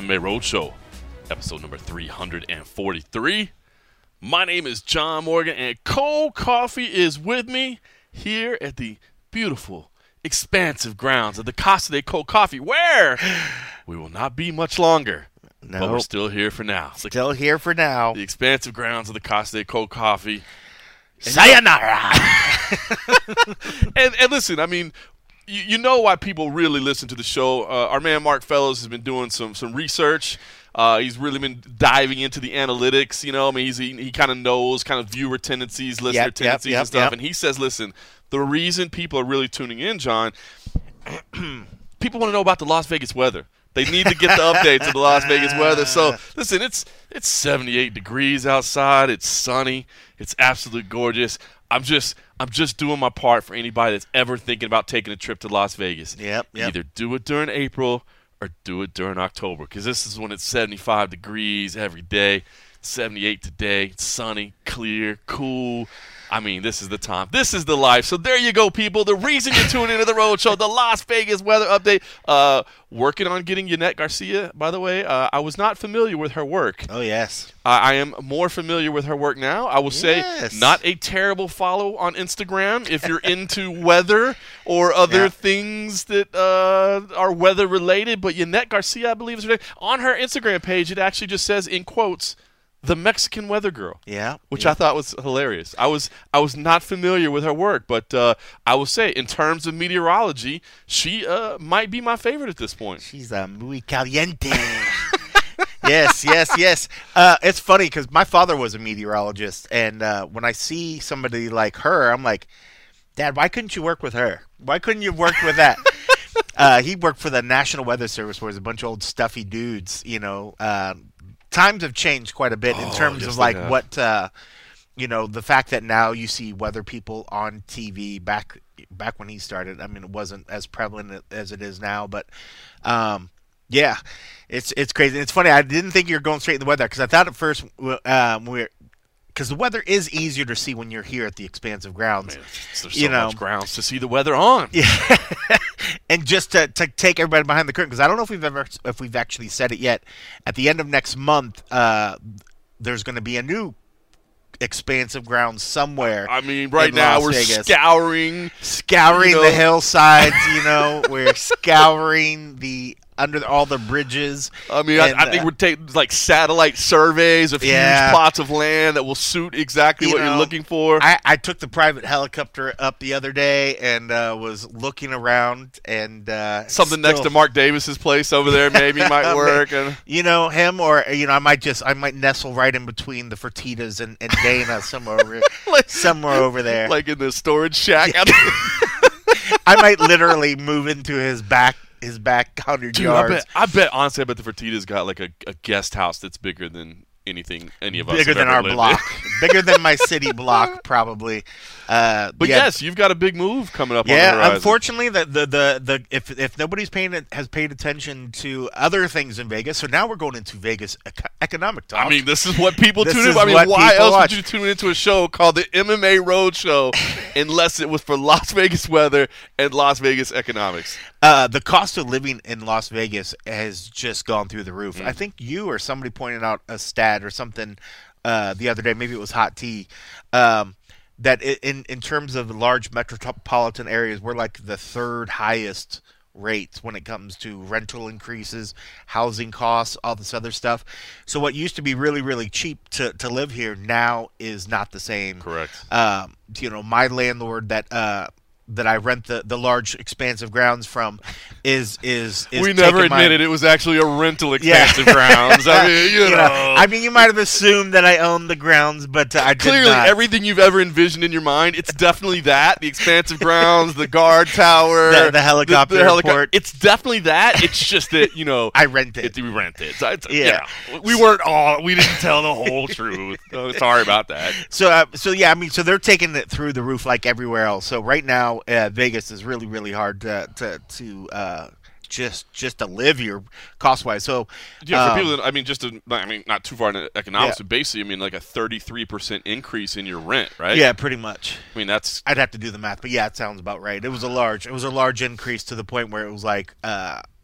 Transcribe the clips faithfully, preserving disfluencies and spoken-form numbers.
M M A Roadshow, episode number three hundred forty-three. My name is John Morgan, and Cold Coffee is with me here at the beautiful, expansive grounds of the Casa de Cold Coffee, where we will not be much longer. No, but we're still here for now. It's still like here for now. The expansive grounds of the Casa de Cold Coffee. Sayonara! and, and listen, I mean, you, you know why people really listen to the show. Uh, our man Mark Fellows has been doing some some research. Uh, he's really been diving into the analytics. You know, I mean, he's, he he kind of knows kind of viewer tendencies, listener yep, tendencies yep, and stuff. yep. And he says, listen, the reason people are really tuning in, John, people want to know about the Las Vegas weather. They need to get the updates of the Las Vegas weather. So, listen, it's it's seventy-eight degrees outside. It's sunny. It's absolutely gorgeous. I'm just I'm just doing my part for anybody that's ever thinking about taking a trip to Las Vegas. Yep, yep. Either do it during April or do it during October, because this is when it's seventy-five degrees every day, seventy-eight today, sunny, clear, cool. I mean, this is the time. This is the life. So there you go, people. The reason you're tuning into the Roadshow, the Las Vegas weather update. Uh, working on getting Yannette Garcia, by the way. Uh, I was not familiar with her work. Oh, yes. Uh, I am more familiar with her work now. I will Yes. say not a terrible follow on Instagram if you're into weather or other Yeah. things that uh, are weather-related. But Yannette Garcia, I believe, is her name. On her Instagram page, it actually just says, in quotes, the Mexican weather girl. Yeah. Which yeah. I thought was hilarious. I was I was not familiar with her work, but uh, I will say, in terms of meteorology, she uh, might be my favorite at this point. She's uh, muy caliente. yes, yes, yes. Uh, it's funny because my father was a meteorologist, and uh, when I see somebody like her, I'm like, Dad, why couldn't you work with her? Why couldn't you work with that? uh, he worked for the National Weather Service, where there's a bunch of old stuffy dudes, you know. Uh, times have changed quite a bit in Oh, terms yes, of they like have. what, uh, you know, the fact that now you see weather people on T V. Back back when he started, I mean, it wasn't as prevalent as it is now, but um, yeah, it's it's crazy. It's funny. I didn't think you were going straight in the weather because I thought at first um, we're because the weather is easier to see when you're here at the expansive grounds. Man, there's so You know. much grounds to see the weather on. Yeah, and just to, to take everybody behind the curtain, because I don't know if we've ever if we've actually said it yet. At the end of next month, uh, there's going to be a new expansive ground somewhere. I mean, right in now Las we're Vegas. scouring. Scouring you know. the hillsides. You know, we're scouring the under all the bridges. I mean, And, I, I think uh, we're taking like satellite surveys of Yeah. huge plots of land that will suit exactly You what you're know, looking for. I, I took the private helicopter up the other day and uh, was looking around and uh, Something next still- to Mark Davis's place over there maybe might work. And You know, him or you know, I might just I might nestle right in between the Fertitas and, and Dana somewhere over Like- somewhere over there. like in the storage shack. I might literally move into his back his back hundred Dude, I yards. bet, I bet, honestly, I bet the Fertitas got like a, a guest house that's bigger than anything any of us Bigger have than ever our lived in. block, bigger than my city block, probably. Uh, But yeah, yes, you've got a big move coming up on the Yeah, horizon. unfortunately, the, the the the if if nobody's paying has paid attention to other things in Vegas, so now we're going into Vegas ec- economic talk. I mean, this is what people This tune in. is I mean, what why people else watch. would you tune into a show called the M M A Roadshow unless it was for Las Vegas weather and Las Vegas economics? uh, the cost of living in Las Vegas has just gone through the roof. Mm. I think you or somebody pointed out a stat or something uh, the other day. Maybe it was Hot Tea. Um, that i- in in terms of large metropolitan areas, we're like the third highest rates when it comes to rental increases, housing costs, all this other stuff. So what used to be really, really cheap to, to live here now is not the same. Correct. Um, you know, my landlord that uh, that I rent the, the large expansive grounds from is is, is we never taking my- admitted it was actually a rental Yeah. expansive grounds. I mean, you, You know. know, I mean, you might have assumed that I owned the grounds, but uh, I did Clearly, not. everything you've ever envisioned in your mind, it's definitely that. The expansive grounds, the guard tower, The- the helicopter helico- airport. It's definitely that. It's just that, you know, I rent it. it, we rent it. So it's, Yeah. yeah. We weren't all, we didn't tell the whole truth. Oh, sorry about that. So, uh, so yeah, I mean, so they're taking it through the roof like everywhere else. So right now, uh, Vegas is really, really hard to to, to uh, just just to live here cost wise. So Yeah, for um, people that, I mean, just to, I mean, not too far into economics, Yeah. but basically, I mean, like a thirty-three percent increase in your rent, right? yeah, pretty much. I mean, that's, I'd have to do the math, but yeah, it sounds about right. It was a large, it was a large increase to the point where it was like, uh,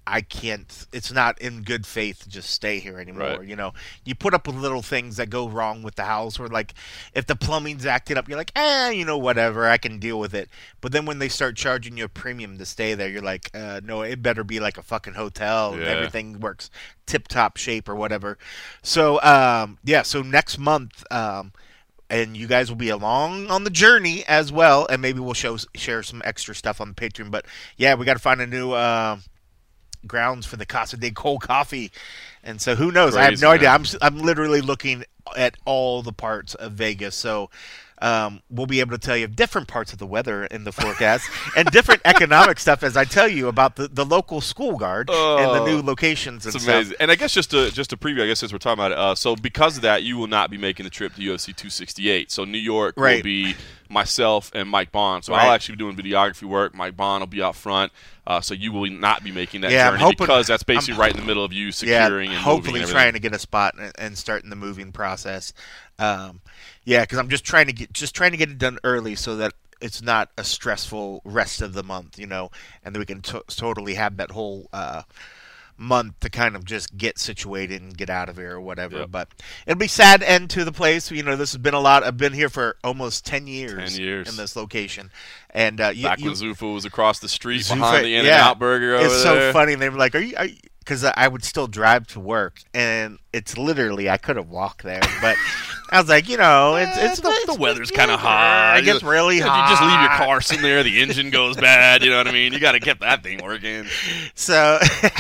I can't. It's not in good faith to just stay here anymore. Right. You know, you put up with little things that go wrong with the house, or like if the plumbing's acting up, you're like, eh, you know, whatever, I can deal with it. But then when they start charging you a premium to stay there, you're like, uh, no, it better be like a fucking hotel and Yeah. everything works tip top shape or whatever. So, um, yeah. So next month, um, and you guys will be along on the journey as well, and maybe we'll show share some extra stuff on the Patreon. But yeah, we got to find a new. Uh, grounds for the Casa de Cold Coffee, and so who knows? Crazy, I have no man. idea. I'm I'm literally looking at all the parts of Vegas, so um, we'll be able to tell you different parts of the weather in the forecast and different economic stuff as I tell you about the, the local school guard and the Oh, new locations and It's stuff. amazing. And I guess just to just to preview, I guess since we're talking about it, uh, so because of that, you will not be making the trip to U F C two sixty-eight. So New York will Right. be myself and Mike Bond. So Right. I'll actually be doing videography work. Mike Bond will be out front. Uh, so you will not be making that Yeah, I'm journey hoping- because that's basically I'm- right in the middle of you Yeah, securing and hopefully moving and trying everything. to get a spot and, and starting the moving process. Um, yeah, because I'm just trying to get just trying to get it done early so that it's not a stressful rest of the month, you know, and then we can to- totally have that whole uh, month to kind of just get situated and get out of here or whatever. Yep. But it'll be sad end to the place. You know, this has been a lot. I've been here for almost ten years, ten years. in this location, and uh, you, Back you, when Zuffa was across the street Zuffa- behind the In and yeah. Out Burger over it's there. so funny. They were like, "Are you?" Are you because I would still drive to work, and it's literally I could have walked there, but I was like, you know, it's Eh, it's the, it's- the weather's kind of hot. It gets really You- hot. You just leave your car sitting there. The engine goes bad. You know what I mean? You got to get that thing working. So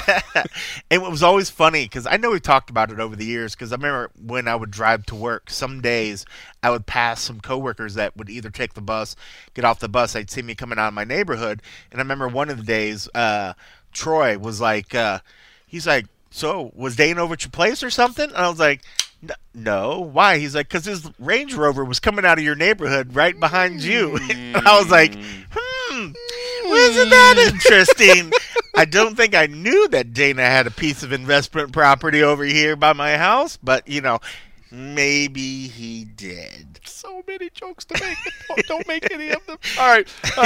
it was always funny because I know we talked about it over the years. Because I remember when I would drive to work, some days I would pass some coworkers that would either take the bus, get off the bus. They'd see me coming out of my neighborhood, and I remember one of the days, uh, Troy was like, uh, he's like, "So was Dane over at your place or something?" And I was like, "N- "No, why?" He's like, "Because his Range Rover was coming out of your neighborhood right behind you." And I was like, "Hmm, wasn't that interesting?" I don't think I knew that Dana had a piece of investment property over here by my house, but you know, maybe he did. So many jokes to make. Don't, don't make any of them. All right.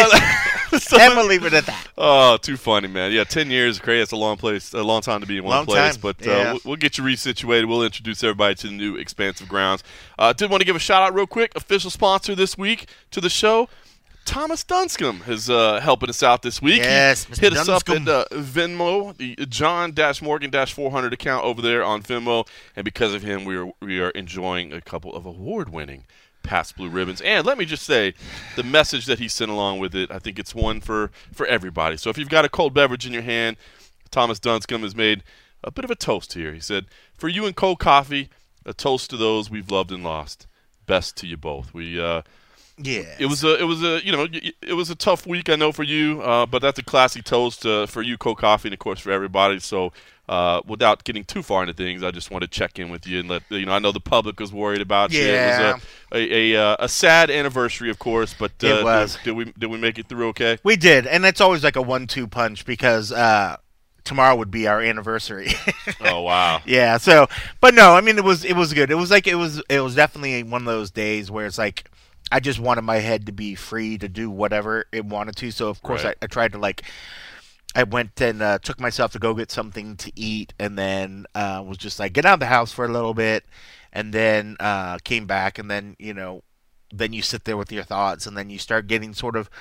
Uh, so- And we'll leave it at that. oh, too funny, man. Yeah, ten years, great. It's a long place, a long time to be in one Long place. time, But uh, yeah. we'll, we'll get you resituated. We'll introduce everybody to the new expansive grounds. Uh, did want to give a shout out real quick. Official sponsor this week to the show. Thomas Dunscombe is uh, helping us out this week. Yes, He Mister hit us up Dunscombe. at uh, Venmo, the John-Morgan four hundred account over there on Venmo, and because of him, we are we are enjoying a couple of award-winning Pabst Blue Ribbons. And let me just say, the message that he sent along with it, I think it's one for for everybody. So if you've got a cold beverage in your hand, Thomas Dunscombe has made a bit of a toast here. He said, "For you and cold coffee, a toast to those we've loved and lost. Best to you both." We. Uh, Yeah. It was a, it was a, you know, y- it was a tough week, I know, for you, uh, but that's a classy toast uh, for you, Cold Coffee, and of course for everybody. So, uh, without getting too far into things, I just want to check in with you and let you know. I know the public was worried about you. It Yeah. was a a, a, uh, a sad anniversary, of course, but uh, It was. Did, did we did we make it through okay? We did, and it's always like a one-two punch because uh, tomorrow would be our anniversary. Oh wow, Yeah. So, but no, I mean, it was it was good. It was like it was it was definitely one of those days where it's like I just wanted my head to be free to do whatever it wanted to. So of course Right. I, I tried to like. I went and uh, took myself to go get something to eat, and then uh, was just like get out of the house for a little bit, and then uh, came back, and then you know, then you sit there with your thoughts, and then you start getting sort of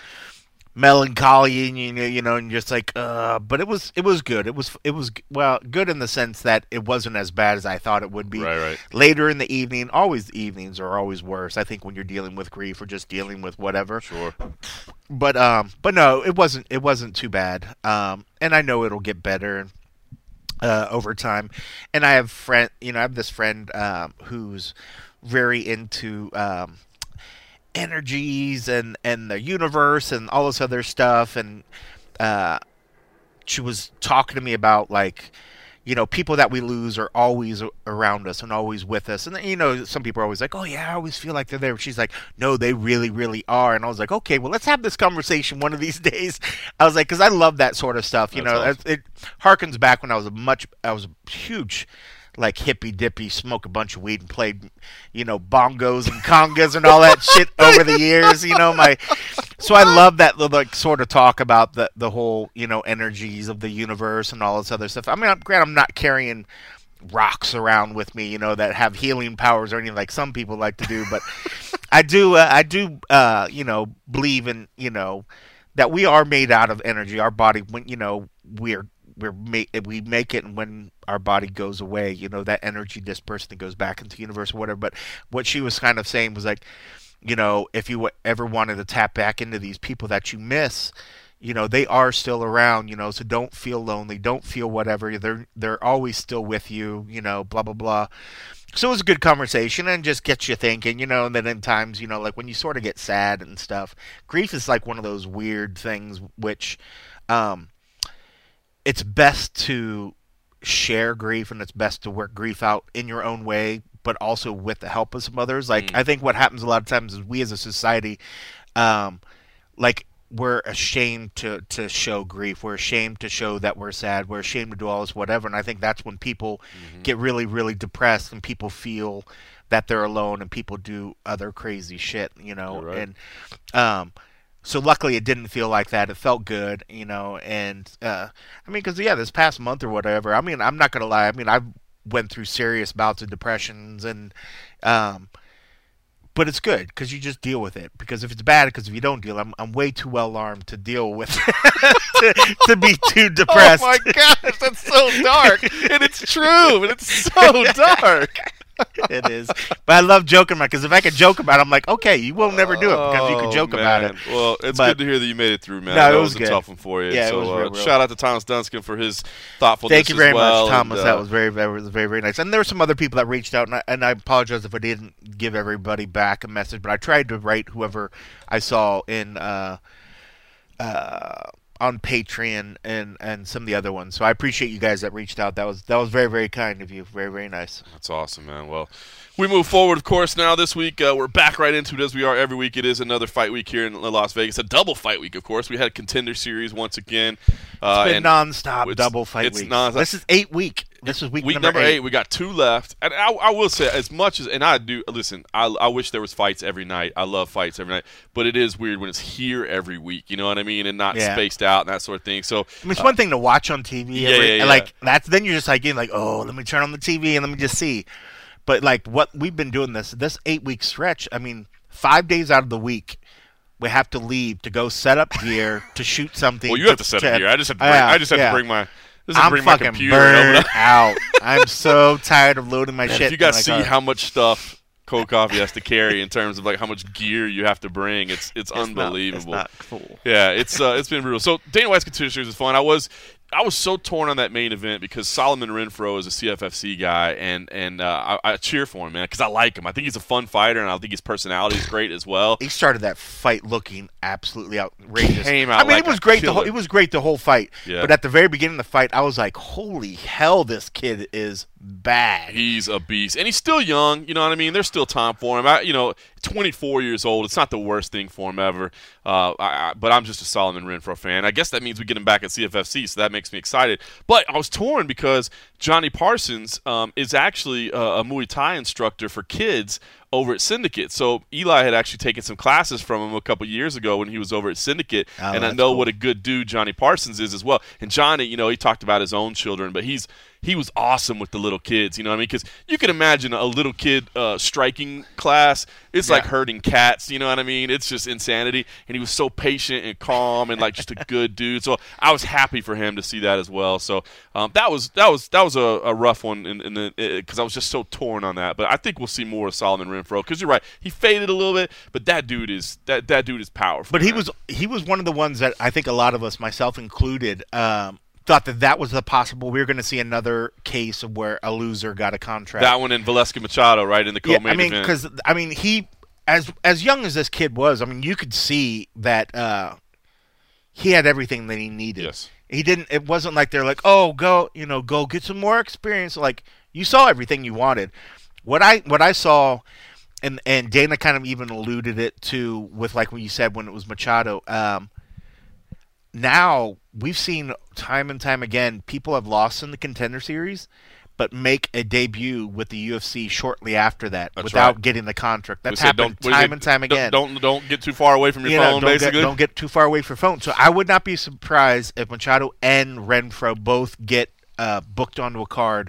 melancholy, and you know, you know, and you're just like, uh. But it was it was good. It was it was well good in the sense that it wasn't as bad as I thought it would be. right, right. Later in the evening, always the evenings are always worse. I think when you're dealing with grief or just dealing with whatever. Sure. But um, but no, it wasn't. It wasn't too bad. Um, and I know it'll get better uh, over time. And I have friend, you know, I have this friend um, who's very into um, energies and and the universe and all this other stuff. And uh, she was talking to me about like, you know, people that we lose are always a- around us and always with us. And, you know, some people are always like, oh, yeah, I always feel like they're there. She's like, no, they really, really are. And I was like, okay, well, let's have this conversation one of these days. I was like, because I love that sort of stuff. You That's know, awesome. it, it harkens back when I was a much, I was a huge, like, hippy dippy, smoke a bunch of weed and played, you know, bongos and congas and all that shit over the years. You know, my, So I love that like sort of talk about the the whole you know energies of the universe and all this other stuff. I mean, I'm glad I'm not carrying rocks around with me, you know, that have healing powers or anything like some people like to do. But I do, uh, I do, uh, you know, believe in you know that we are made out of energy. Our body, when you know, we're we're make we make it, and when our body goes away, you know, that energy disperses and goes back into the universe or whatever. But what she was kind of saying was like, you know, if you ever wanted to tap back into these people that you miss, you know, they are still around, you know, so don't feel lonely, don't feel whatever. They're they're always still with you, you know, blah blah blah. So it was a good conversation and just gets you thinking, you know, and then in times, you know, like when you sort of get sad and stuff, grief is like one of those weird things which um it's best to share grief and it's best to work grief out in your own way, but also with the help of some others. Like, mm. I think what happens a lot of times is we as a society, um, like, we're ashamed to, to show grief. We're ashamed to show that we're sad. We're ashamed to do all this whatever. And I think that's when people mm-hmm. get really, really depressed and people feel that they're alone and people do other crazy shit, you know. Right. And um, so luckily it didn't feel like that. It felt good, you know. And, uh, I mean, because, yeah, this past month or whatever, I mean, I'm not going to lie. I mean, I've went through serious bouts of depressions and um but it's good because you just deal with it, because if it's bad, because if you don't deal, I'm I'm way too well armed to deal with to, to be too depressed. Oh my gosh, that's so dark. And it's true, and it's so dark. It is, but I love joking about it, because if I could joke about it, I'm like, okay, you will never do it because you can joke oh, about it. Well, it's but, good to hear that you made it through, man. No, that it was, was a good. tough one for you. Yeah, so, it was real, uh, real. Shout out to Thomas Dunskin for his thoughtfulness. Thank you very as well, much, Thomas. and, uh, that was very, that was very, very nice. And there were some other people that reached out, and I, and I apologize if I didn't give everybody back a message, but I tried to write whoever I saw in. Uh, uh, on Patreon and, and some of the other ones. So I appreciate you guys that reached out. That was that was very, very kind of you. Very, very nice. That's awesome, man. Well, we move forward, of course, now this week. Uh, we're back right into it as we are every week. It is another fight week here in Las Vegas. A double fight week, of course. We had a Contender Series once again. Uh, it's been nonstop it's, double fight it's week. Non-stop. This is eight week. This is week, week number, number eight. eight. We got two left. And I, I will say, as much as, and I do, listen, I, I wish there was fights every night. I love fights every night. But it is weird when it's here every week, you know what I mean? And not yeah. spaced out and that sort of thing. So I mean, it's uh, one thing to watch on T V. Yeah, every, yeah, yeah. Like, that's, then you're just like, you're like, oh, let me turn on the T V and let me just see. But, like, what we've been doing this, this eight-week stretch, I mean, five days out of the week, we have to leave to go set up gear to shoot something. Well, you have to set up gear. I just have to bring, uh, I just have yeah. to bring my just I'm bring fucking my computer burned out. I'm so tired of loading my Man, shit. If you guys see car. how much stuff Cold Coffee has to carry in terms of like how much gear you have to bring, it's it's, it's unbelievable. Not, it's not cool. Yeah, it's uh, it's been brutal. So Dana White's Contender Series is fun. I was I was so torn on that main event because Solomon Renfro is a C F F C guy, and and uh, I, I cheer for him, man, because I like him. I think he's a fun fighter, and I think his personality is great as well. He started that fight looking absolutely outrageous. Came out I mean, like it was great. The killer. whole, it was great the whole fight. Yeah. But at the very beginning of the fight, I was like, "Holy hell, this kid is bad." He's a beast, and he's still young. You know what I mean? There's still time for him. I, you know, twenty-four years old. It's not the worst thing for him ever. Uh, I, I, but I'm just a Solomon Renfro fan. I guess that means we get him back at C F F C, so that makes me excited. But I was torn because Johnny Parsons um, is actually a, a Muay Thai instructor for kids over at Syndicate. So Eli had actually taken some classes from him a couple years ago when he was over at Syndicate, oh, and I know cool. what a good dude Johnny Parsons is as well. And Johnny, you know, he talked about his own children, but he's he was awesome with the little kids, you know what I mean? Because you can imagine a little kid uh, striking class. It's yeah. like herding cats, you know what I mean? It's just insanity. And he was so patient and calm and like just a good dude. So I was happy for him to see that as well. So um, that was that was that was a, a rough one in, in the because I was just so torn on that. But I think we'll see more of Solomon Renfro because you're right, he faded a little bit, but that dude is that that dude is powerful. But man. he was he was one of the ones that I think a lot of us, myself included, um, thought that that was the possible. We were going to see another case of where a loser got a contract. That one in Velasquez Machado, right in the co-main yeah, I mean, event. because I mean, he as as young as this kid was, I mean, you could see that uh, he had everything that he needed. Yes. He didn't. It wasn't like they're like, oh, go, you know, go get some more experience. Like you saw everything you wanted. What I what I saw, and and Dana kind of even alluded it to with like what you said when it was Machado. Um, now we've seen time and time again, people have lost in the Contender Series, but make a debut with the U F C shortly after that That's without right. getting the contract. That's We said happened don't- what is time it? and time again. Don't, don't don't get too far away from your You know, phone, don't basically. Get, don't get too far away from your phone. So I would not be surprised if Machado and Renfro both get uh, booked onto a card,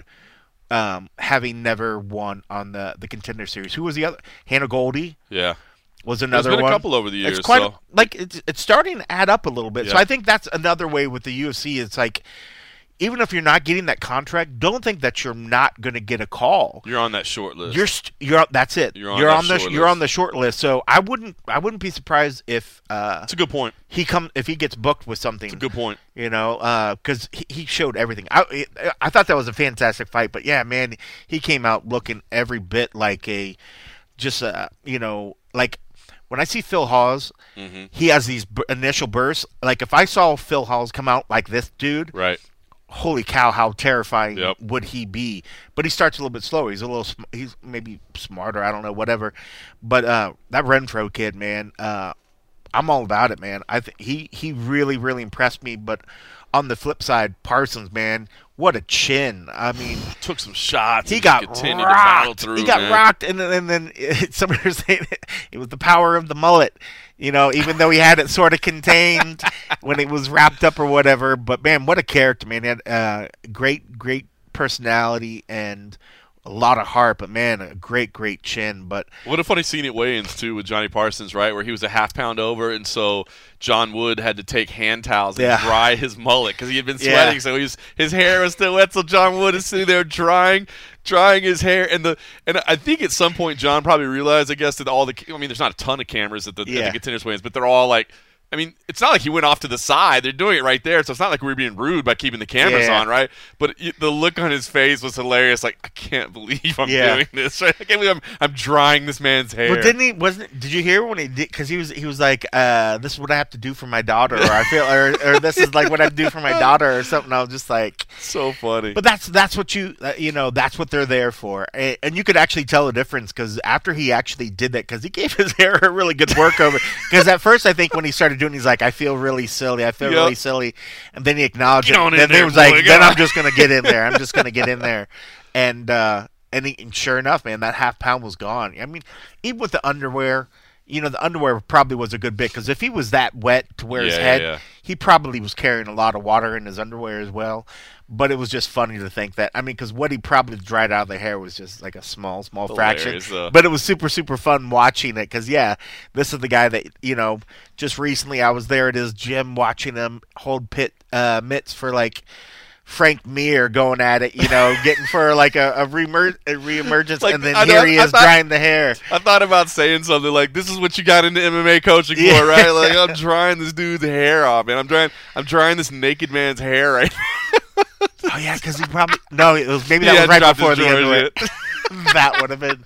um, having never won on the, the Contender Series. Who was the other? Hannah Goldie yeah. was another There's been one. a couple over the years. It's quite so. like it's it's starting to add up a little bit. So Yeah. I think that's another way with the U F C. It's like, even if you're not getting that contract, don't think that you're not going to get a call. You're on that short list. You're st- you're that's it. You're on you're that on the short you're list. on the short list. So I wouldn't I wouldn't be surprised if uh, That's a good point. he come if he gets booked with something. It's a good point. You know, because he, he showed everything. I I thought that was a fantastic fight, but yeah, man, he came out looking every bit like a just a you know like. When I see Phil Hawes, Mm-hmm. he has these b- initial bursts. Like, if I saw Phil Hawes come out like this dude, Right. holy cow, how terrifying Yep. would he be? But he starts a little bit slower. He's a little, sm- he's maybe smarter. I don't know, whatever. But uh, that Renfro kid, man, uh, I'm all about it, man. I th- he he really really impressed me. But on the flip side, Parsons, man, what a chin! I mean, Took some shots. he and got continued to battle rocked. through, He got man. rocked, and then, and then it, somebody was saying it, it was the power of the mullet. You know, even though he had it sort of contained when it was wrapped up or whatever. But man, what a character, man! He had uh, great, great personality and a lot of heart. But man, a great, great chin. But What a funny scene at weigh-ins too with Johnny Parsons, right? Where he was a half pound over, and so John Wood had to take hand towels and Yeah. dry his mullet because he had been Yeah. sweating. So he was, his hair was still wet. So John Wood is sitting there drying, drying his hair, and the and I think at some point John probably realized, I guess, that all the I mean, there's not a ton of cameras at the, Yeah. at the Contenders weigh-ins, but they're all like. I mean, it's not like he went off to the side. They're doing it right there, so it's not like we were being rude by keeping the cameras Yeah. on, right? But it, the look on his face was hilarious. Like, I can't believe I'm Yeah. doing this. Right? I can't believe I'm, I'm drying this man's hair. But didn't he? Wasn't? Did you hear when he did? Because he was. He was like, uh, "This is what I have to do for my daughter," or I feel, or, or this is like what I do for my daughter, or something. I was just like, So funny. but that's that's what you uh, you know that's what they're there for, and, and you could actually tell the difference because after he actually did that, because he gave his hair a really good work over. Because at first I think when he started doing, it, he's like, "I feel really silly. I feel Yep. really silly," and then he acknowledged Get it. on in Then there, he was boy, like, get "Then on." I'm just gonna get in there. I'm just gonna get in there," and uh, and, he, and sure enough, man, that half pound was gone. I mean, even with the underwear. You know, the underwear probably was a good bit because if he was that wet to wear his Yeah, head, yeah, yeah. he probably was carrying a lot of water in his underwear as well. But it was just funny to think that. I mean, because what he probably dried out of the hair was just like a small, small fraction. Hilarious, uh. But it was super, super fun watching it because, yeah, this is the guy that, you know, just recently I was there at his gym watching him hold pit uh, mitts for like Frank Mir going at it, you know, getting for like a, a, reemer- a reemergence, Like, and then I know, here he I is thought- drying the hair. I thought about saying something like, "This is what you got into M M A coaching Yeah. for, right?" Like, I'm drying this dude's hair off, man. I'm drying, I'm drying this naked man's hair right now. Oh yeah, because he probably no, it was maybe that He was hadn't right dropped before his the drawers underwear. yet. That would have been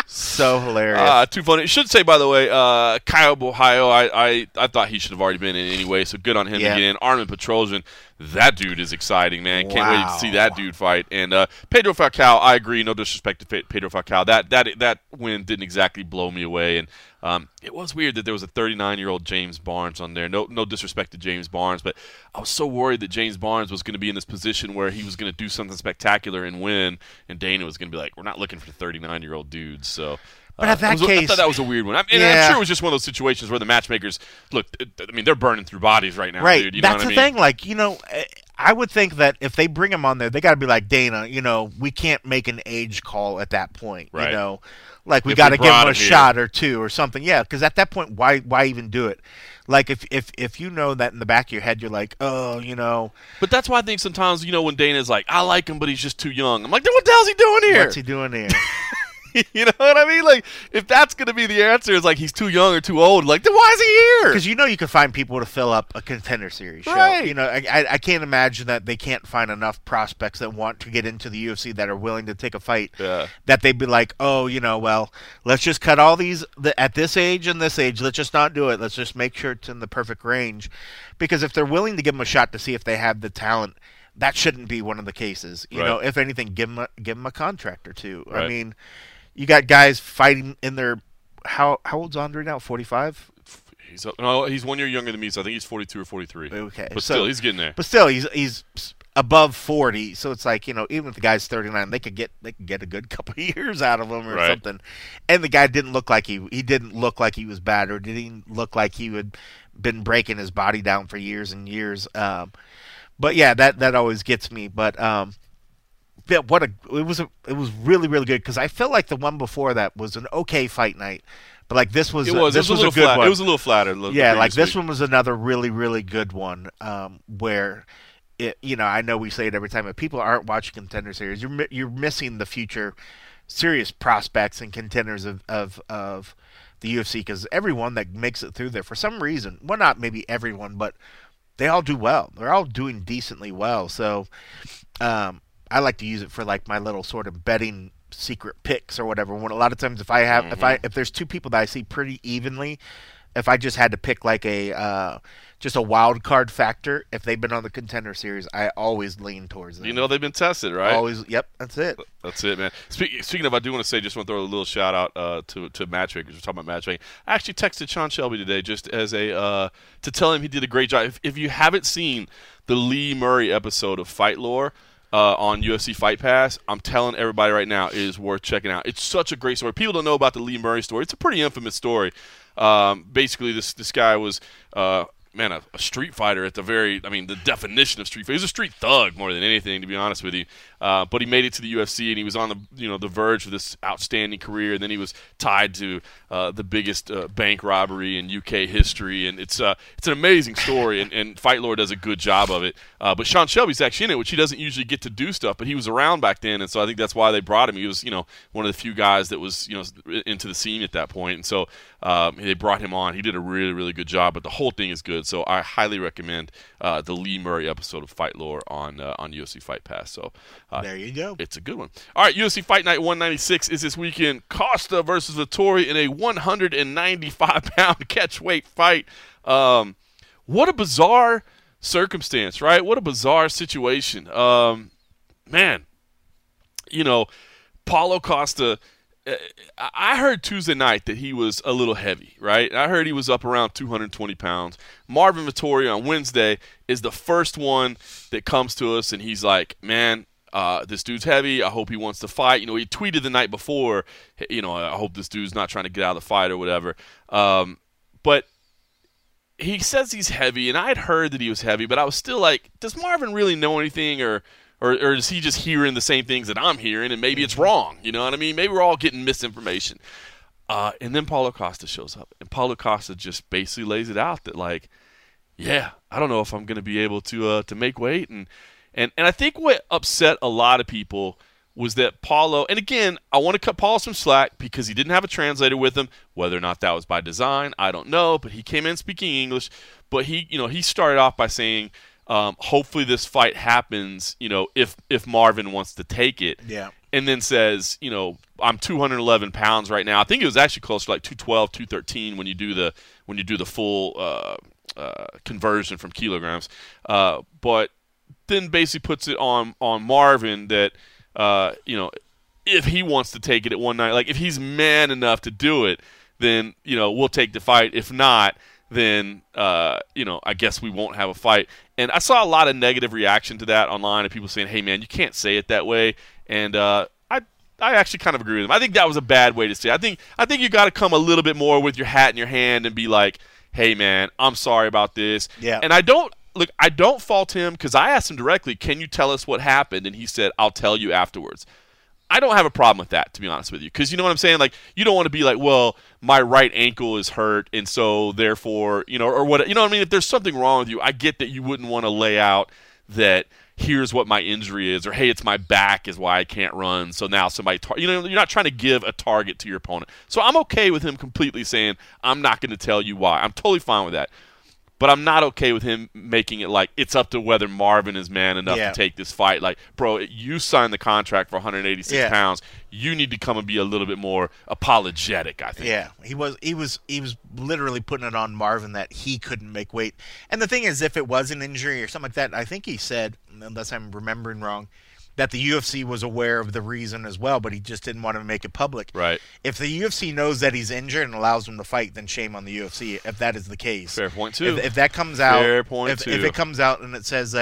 so hilarious. Ah, too funny. Should say, by the way, uh, Kyle Ohio, I, I, I thought he should have already been in anyway, so good on him Yeah. to get in. Armin Petrosian, that dude is exciting, man. Can't wait Wow. to see that dude fight. And uh, Pedro Falcao, I agree. No disrespect to Pe- Pedro Falcao. That that that win didn't exactly blow me away, and um, it was weird that there was a thirty-nine-year-old James Barnes on there. No, no disrespect to James Barnes, but I was so worried that James Barnes was going to be in this position where he was going to do something spectacular and win, and Dana was going to be like, "We're not looking for thirty-nine-year-old dudes." So. But at that I was- I case- thought that was a weird one. I mean, Yeah. I'm sure it was just one of those situations where the matchmakers look. I mean, they're burning through bodies right now, right. dude. You know That's what the I mean? thing. Like, you know, eh, I would think that if they bring him on there, they got to be like, Dana, you know, we can't make an age call at that point. Right. You know, like we If got we to give brought him a him here. shot or two or something. Yeah, because at that point, why why even do it? Like if if if you know that in the back of your head, you're like, oh, you know, But that's why I think sometimes, you know, when Dana's like, "I like him, but he's just too young," I'm like, "Then what the hell's he doing here?" what's he doing here? You know what I mean? Like, if that's going to be the answer, is like he's too young or too old. Like, then why is he here? Because you know you can find people to fill up a contender series show. Right. You know, I, I I can't imagine that they can't find enough prospects that want to get into the U F C that are willing to take a fight. Yeah. That they'd be like, oh, you know, well, let's just cut all these the, at this age and this age. Let's just not do it. Let's just make sure it's in the perfect range. Because if they're willing to give them a shot to see if they have the talent, that shouldn't be one of the cases. You Right. know, if anything, give them a, give them a contract or two. I Right. mean, you got guys fighting in their how how old's Andre now? forty-five. He's no, he's one year younger than me, so I think he's forty-two or forty-three. Okay, but so- still, he's getting there. But still, he's he's above forty. So it's like, you know, even if the guy's thirty-nine, they could get they could get a good couple of years out of him or Right. something. And the guy didn't look like he he didn't look like he was bad, or didn't look like he had been breaking his body down for years and years. Um, but yeah, that that always gets me. But um, yeah, what a it was a, it was really really good, because I felt like the one before that was an okay fight night, but like this was It was. this it was, a little good flat. one. It was a little flatter. the Yeah, like previous this week. one was another really, really good one. Um, where, it, you know, I know we say it every time, but people aren't watching Contender Series. You're mi- you're missing the future, serious prospects and contenders of of, of the U F C, because everyone that makes it through there for some reason, well, not maybe everyone, but they all do well. They're all doing decently well. So, um, I like to use it for like my little sort of betting secret picks or whatever. When a lot of times, if I have, Mm-hmm. if I, if there's two people that I see pretty evenly, if I just had to pick like a, uh, just a wild card factor, if they've been on the Contender Series, I always lean towards them. You know they've been tested, right? Always, yep, that's it. That's it, man. Speak, speaking of, I do want to say, just want to throw a little shout out uh, to to matchmakers. We're talking about matchmaking. I actually texted Sean Shelby today just as a uh, to tell him he did a great job. If, if you haven't seen the Lee Murray episode of Fight Lore uh, on U F C Fight Pass, I'm telling everybody right now, it is worth checking out. It's such a great story. People don't know about the Lee Murray story. It's a pretty infamous story. Um, basically, this this guy was. Uh, Man, a, a street fighter at the very, I mean, the definition of street fighter. He was a street thug more than anything, to be honest with you. Uh, but he made it to the U F C, and he was on the, you know, the verge of this outstanding career. And then he was tied to uh, the biggest uh, bank robbery in U K history. And it's uh, it's an amazing story, and, and Fight Lore does a good job of it. Uh, but Sean Shelby's actually in it, which he doesn't usually get to do stuff. But he was around back then, and so I think that's why they brought him. He was, you know, one of the few guys that was, you know, into the scene at that point. And so um, they brought him on. He did a really, really good job. But the whole thing is good. So I highly recommend uh, the Lee Murray episode of Fight Lore on uh, on U F C Fight Pass. So uh, There you go. it's a good one. All right, U F C Fight Night one ninety-six is this weekend. Costa versus Vettori in a one ninety-five pound catchweight fight. Um, what a bizarre circumstance, right? What a bizarre situation. Um, man, you know, Paulo Costa, uh, I heard Tuesday night that he was a little heavy, right? I heard he was up around two hundred twenty pounds. Marvin Vettori on Wednesday is the first one that comes to us, and he's like, man, uh, this dude's heavy. I hope he wants to fight. You know, he tweeted the night before, you know, I hope this dude's not trying to get out of the fight or whatever. Um, but he says he's heavy, and I had heard that he was heavy, but I was still like, does Marvin really know anything, or or, or is he just hearing the same things that I'm hearing, and maybe it's wrong? You know what I mean? Maybe we're all getting misinformation. Uh, and then Paulo Costa shows up, and Paulo Costa just basically lays it out that, like, yeah, I don't know if I'm going to be able to uh, to make weight. And, and, and I think what upset a lot of people was that Paulo, and again, I want to cut Paulo some slack because he didn't have a translator with him. Whether or not that was by design, I don't know, but he came in speaking English. But he, you know, he started off by saying, um, hopefully this fight happens, you know, if if Marvin wants to take it. Yeah. And then says, you know, I'm two hundred eleven pounds right now. I think it was actually close to like two twelve, two thirteen when you do the when you do the full uh, uh, conversion from kilograms. Uh, but then basically puts it on on Marvin that, uh, you know, if he wants to take it at one night, like if he's man enough to do it, then, you know, we'll take the fight. If not, then, uh, you know, I guess we won't have a fight. And I saw a lot of negative reaction to that online, and people saying, hey, man, you can't say it that way. And uh, I I actually kind of agree with them. I think that was a bad way to say it. I think, I think you got to come a little bit more with your hat in your hand and be like, hey, man, I'm sorry about this. Yeah. And I don't, look, I don't fault him because I asked him directly, can you tell us what happened? And he said, I'll tell you afterwards. I don't have a problem with that, to be honest with you, because you know what I'm saying? Like, you don't want to be like, well, my right ankle is hurt, and so therefore, you know, or what, you know what I mean? If there's something wrong with you, I get that you wouldn't want to lay out that here's what my injury is, or hey, it's my back is why I can't run, so now somebody, tar-. you know, you're not trying to give a target to your opponent. So I'm okay with him completely saying, I'm not going to tell you why. I'm totally fine with that. But I'm not okay with him making it like it's up to whether Marvin is man enough Yeah. to take this fight. Like, bro, you signed the contract for one eighty-six Yeah. pounds. You need to come and be a little bit more apologetic, I think. Yeah, he was he was he was literally putting it on Marvin that he couldn't make weight. And the thing is, if it was an injury or something like that, I think he said, unless I'm remembering wrong, that the U F C was aware of the reason as well, but he just didn't want to make it public. Right. If the U F C knows that he's injured and allows him to fight, then shame on the U F C if that is the case. Fair point, too. If, if that comes out, Fair point, if, too. if it comes out and it says that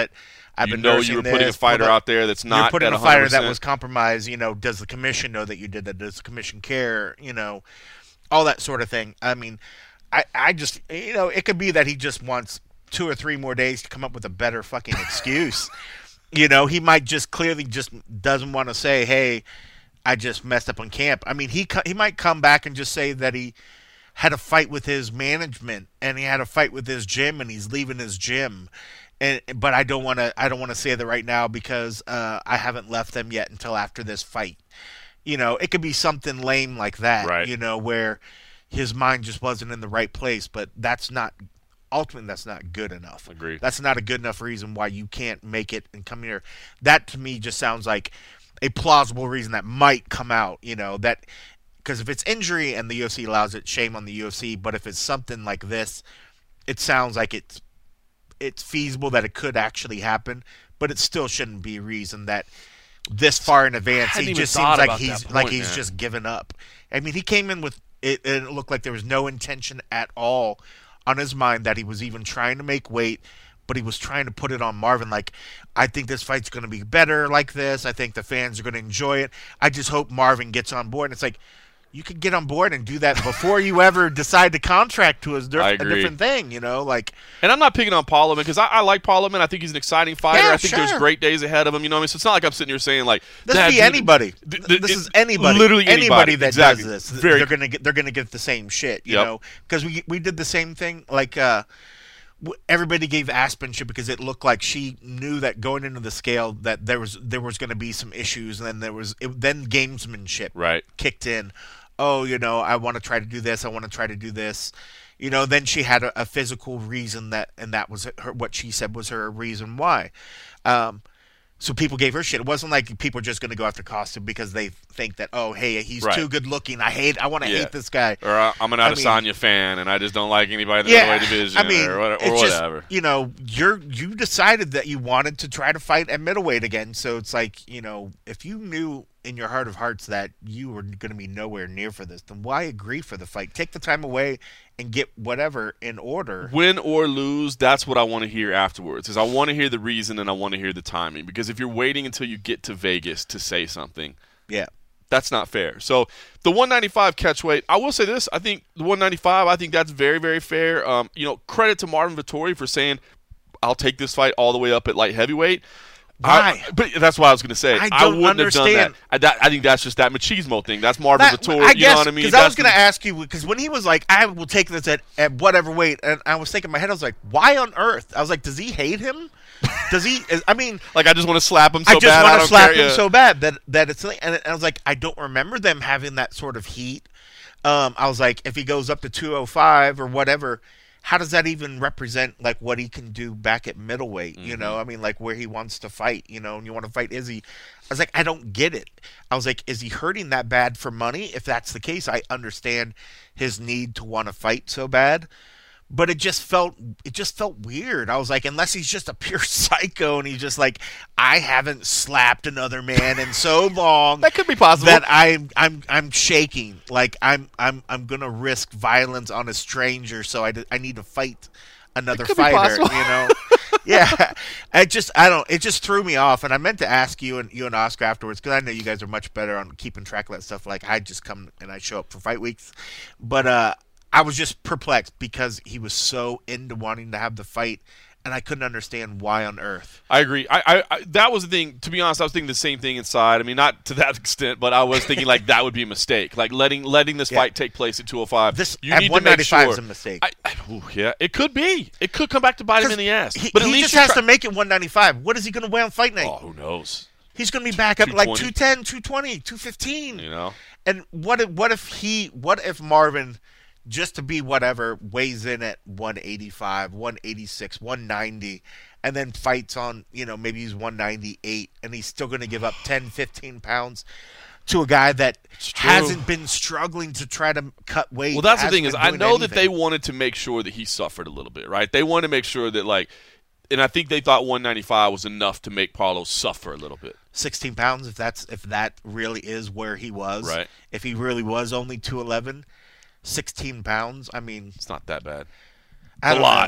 I've you been know nursing you were putting this, a fighter well, out there that's not you're putting at a one hundred fighter percent. that was compromised. You know, does the commission know that you did that? Does the commission care? You know, all that sort of thing. I mean, I, I just, you know, it could be that he just wants two or three more days to come up with a better fucking excuse. You know, he might just clearly just doesn't want to say, hey, I just messed up on camp. I mean, he he might come back and just say that he had a fight with his management and he had a fight with his gym and he's leaving his gym. And but I don't want to I don't want to say that right now because uh, I haven't left them yet until after this fight. You know, it could be something lame like that. Right. You know, where his mind just wasn't in the right place. But that's not ultimately that's not good enough. Agreed. That's not a good enough reason why you can't make it and come here. That to me just sounds like a plausible reason that might come out, you know, that because if it's injury and the U F C allows it, shame on the U F C. But if it's something like this, it sounds like it's it's feasible that it could actually happen. But it still shouldn't be a reason that this far in advance he just seems like he's point, like he's man. just given up. I mean, he came in with it, and it looked like there was no intention at all on his mind that he was even trying to make weight. But he was trying to put it on Marvin like, I think this fight's going to be better like this. I think the fans are going to enjoy it. I just hope Marvin gets on board. And it's like, you could get on board and do that before you ever decide to contract to a, diff- I a agree. different thing, you know? Like, And I'm not picking on Parliament because I, I like Parliament. I think he's an exciting fighter. Yeah, I think sure. there's great days ahead of him. You know what I mean? So it's not like I'm sitting here saying like this "Dad, could be dude, anybody. th- th- this it- is anybody. literally anybody, that exactly. does this. Very they're gonna get. They're gonna get the same shit, you Yep. know? Because we we did the same thing. Like, uh, w- everybody gave Aspen shit because it looked like she knew that going into the scale that there was there was going to be some issues, and then there was it, then gamesmanship Right. kicked in. Oh, you know, I want to try to do this. I want to try to do this. You know, then she had a, a physical reason that, and that was her, what she said was her reason why. Um, so people gave her shit. It wasn't like people were just going to go after Costa because they think that, oh, hey, he's Right. too good looking. I hate, I want to Yeah. hate this guy. Or uh, I'm an I mean- Adesanya fan and I just don't like anybody in the Yeah, middleweight division I mean, or, what, or it's just, whatever. you know, you're you decided that you wanted to try to fight at middleweight again. So it's like, you know, if you knew in your heart of hearts that you were going to be nowhere near for this, then why agree for the fight? Take the time away and get whatever in order. Win or lose, that's what I want to hear afterwards. Is I want to hear the reason and I want to hear the timing. Because if you're waiting until you get to Vegas to say something, Yeah. that's not fair. So the one ninety-five catchweight, I will say this: I think the one ninety-five, I think that's very, very fair. Um, you know, credit to Marvin Vettori for saying, "I'll take this fight all the way up at light heavyweight." Why? I, but that's what I was going to say. I I, don't wouldn't have done that. understand. I, that. I think that's just that machismo thing. That's Marvin That- Vettori. I You guess, know what I mean? Because I was That's going to the- ask you, because when he was like, I will take this at, at whatever weight, and I was thinking in my head, I was like, why on earth? I was like, does he hate him? Does he? I mean, like I just want to slap him so I just bad. I want to don't slap care. him Yeah. so bad that that it's like, and I was like, I don't remember them having that sort of heat. Um, I was like, if he goes up to two oh five or whatever, how does that even represent like what he can do back at middleweight? You know, I mean, like where he wants to fight. You know, and you want to fight Izzy. I was like, I don't get it. I was like, is he hurting that bad for money? If that's the case, I understand his need to want to fight so bad. But it just felt it just felt weird. I was like, unless he's just a pure psycho and he's just like, I haven't slapped another man in so long That could be possible. that I'm I'm I'm shaking. Like I'm I'm I'm gonna risk violence on a stranger, so I, d- I need to fight another could be fighter. possible. You know, yeah. I just I don't. It just threw me off, and I meant to ask you and you and Oscar afterwards because I know you guys are much better on keeping track of that stuff. Like I just come and I show up for fight weeks, but uh. I was just perplexed because he was so into wanting to have the fight, and I couldn't understand why on earth. I agree. I, I, I that was the thing. To be honest, I was thinking the same thing inside. I mean, not to that extent, but I was thinking like that would be a mistake. Like letting letting this Yeah. fight take place at two oh five. This you at need to one make ninety-five sure. is a mistake. I, I, ooh, yeah, it could be. It could come back to bite him in the ass. He, but at he least just you're has try- to make it one ninety-five. What is he going to weigh on fight night? Oh, who knows? He's going to be back up at like two two twenty. ten, two twenty, two fifteen. You know. And what if, what if he, what if Marvin, just to be whatever, weighs in at one eighty-five, one eighty-six, one ninety, and then fights on, you know, maybe he's one ninety-eight, and he's still going to give up ten, fifteen pounds to a guy that true. hasn't been struggling to try to cut weight. Well, that's the hasn't thing is, been I doing know that they anything. wanted to make sure that he suffered a little bit, right? They wanted to make sure that like, and I think they thought one ninety-five was enough to make Paulo suffer a little bit. sixteen pounds, if that's if that really is where he was. Right. If he really was only two eleven, sixteen pounds, I mean, It's not that bad. I a don't lot. know.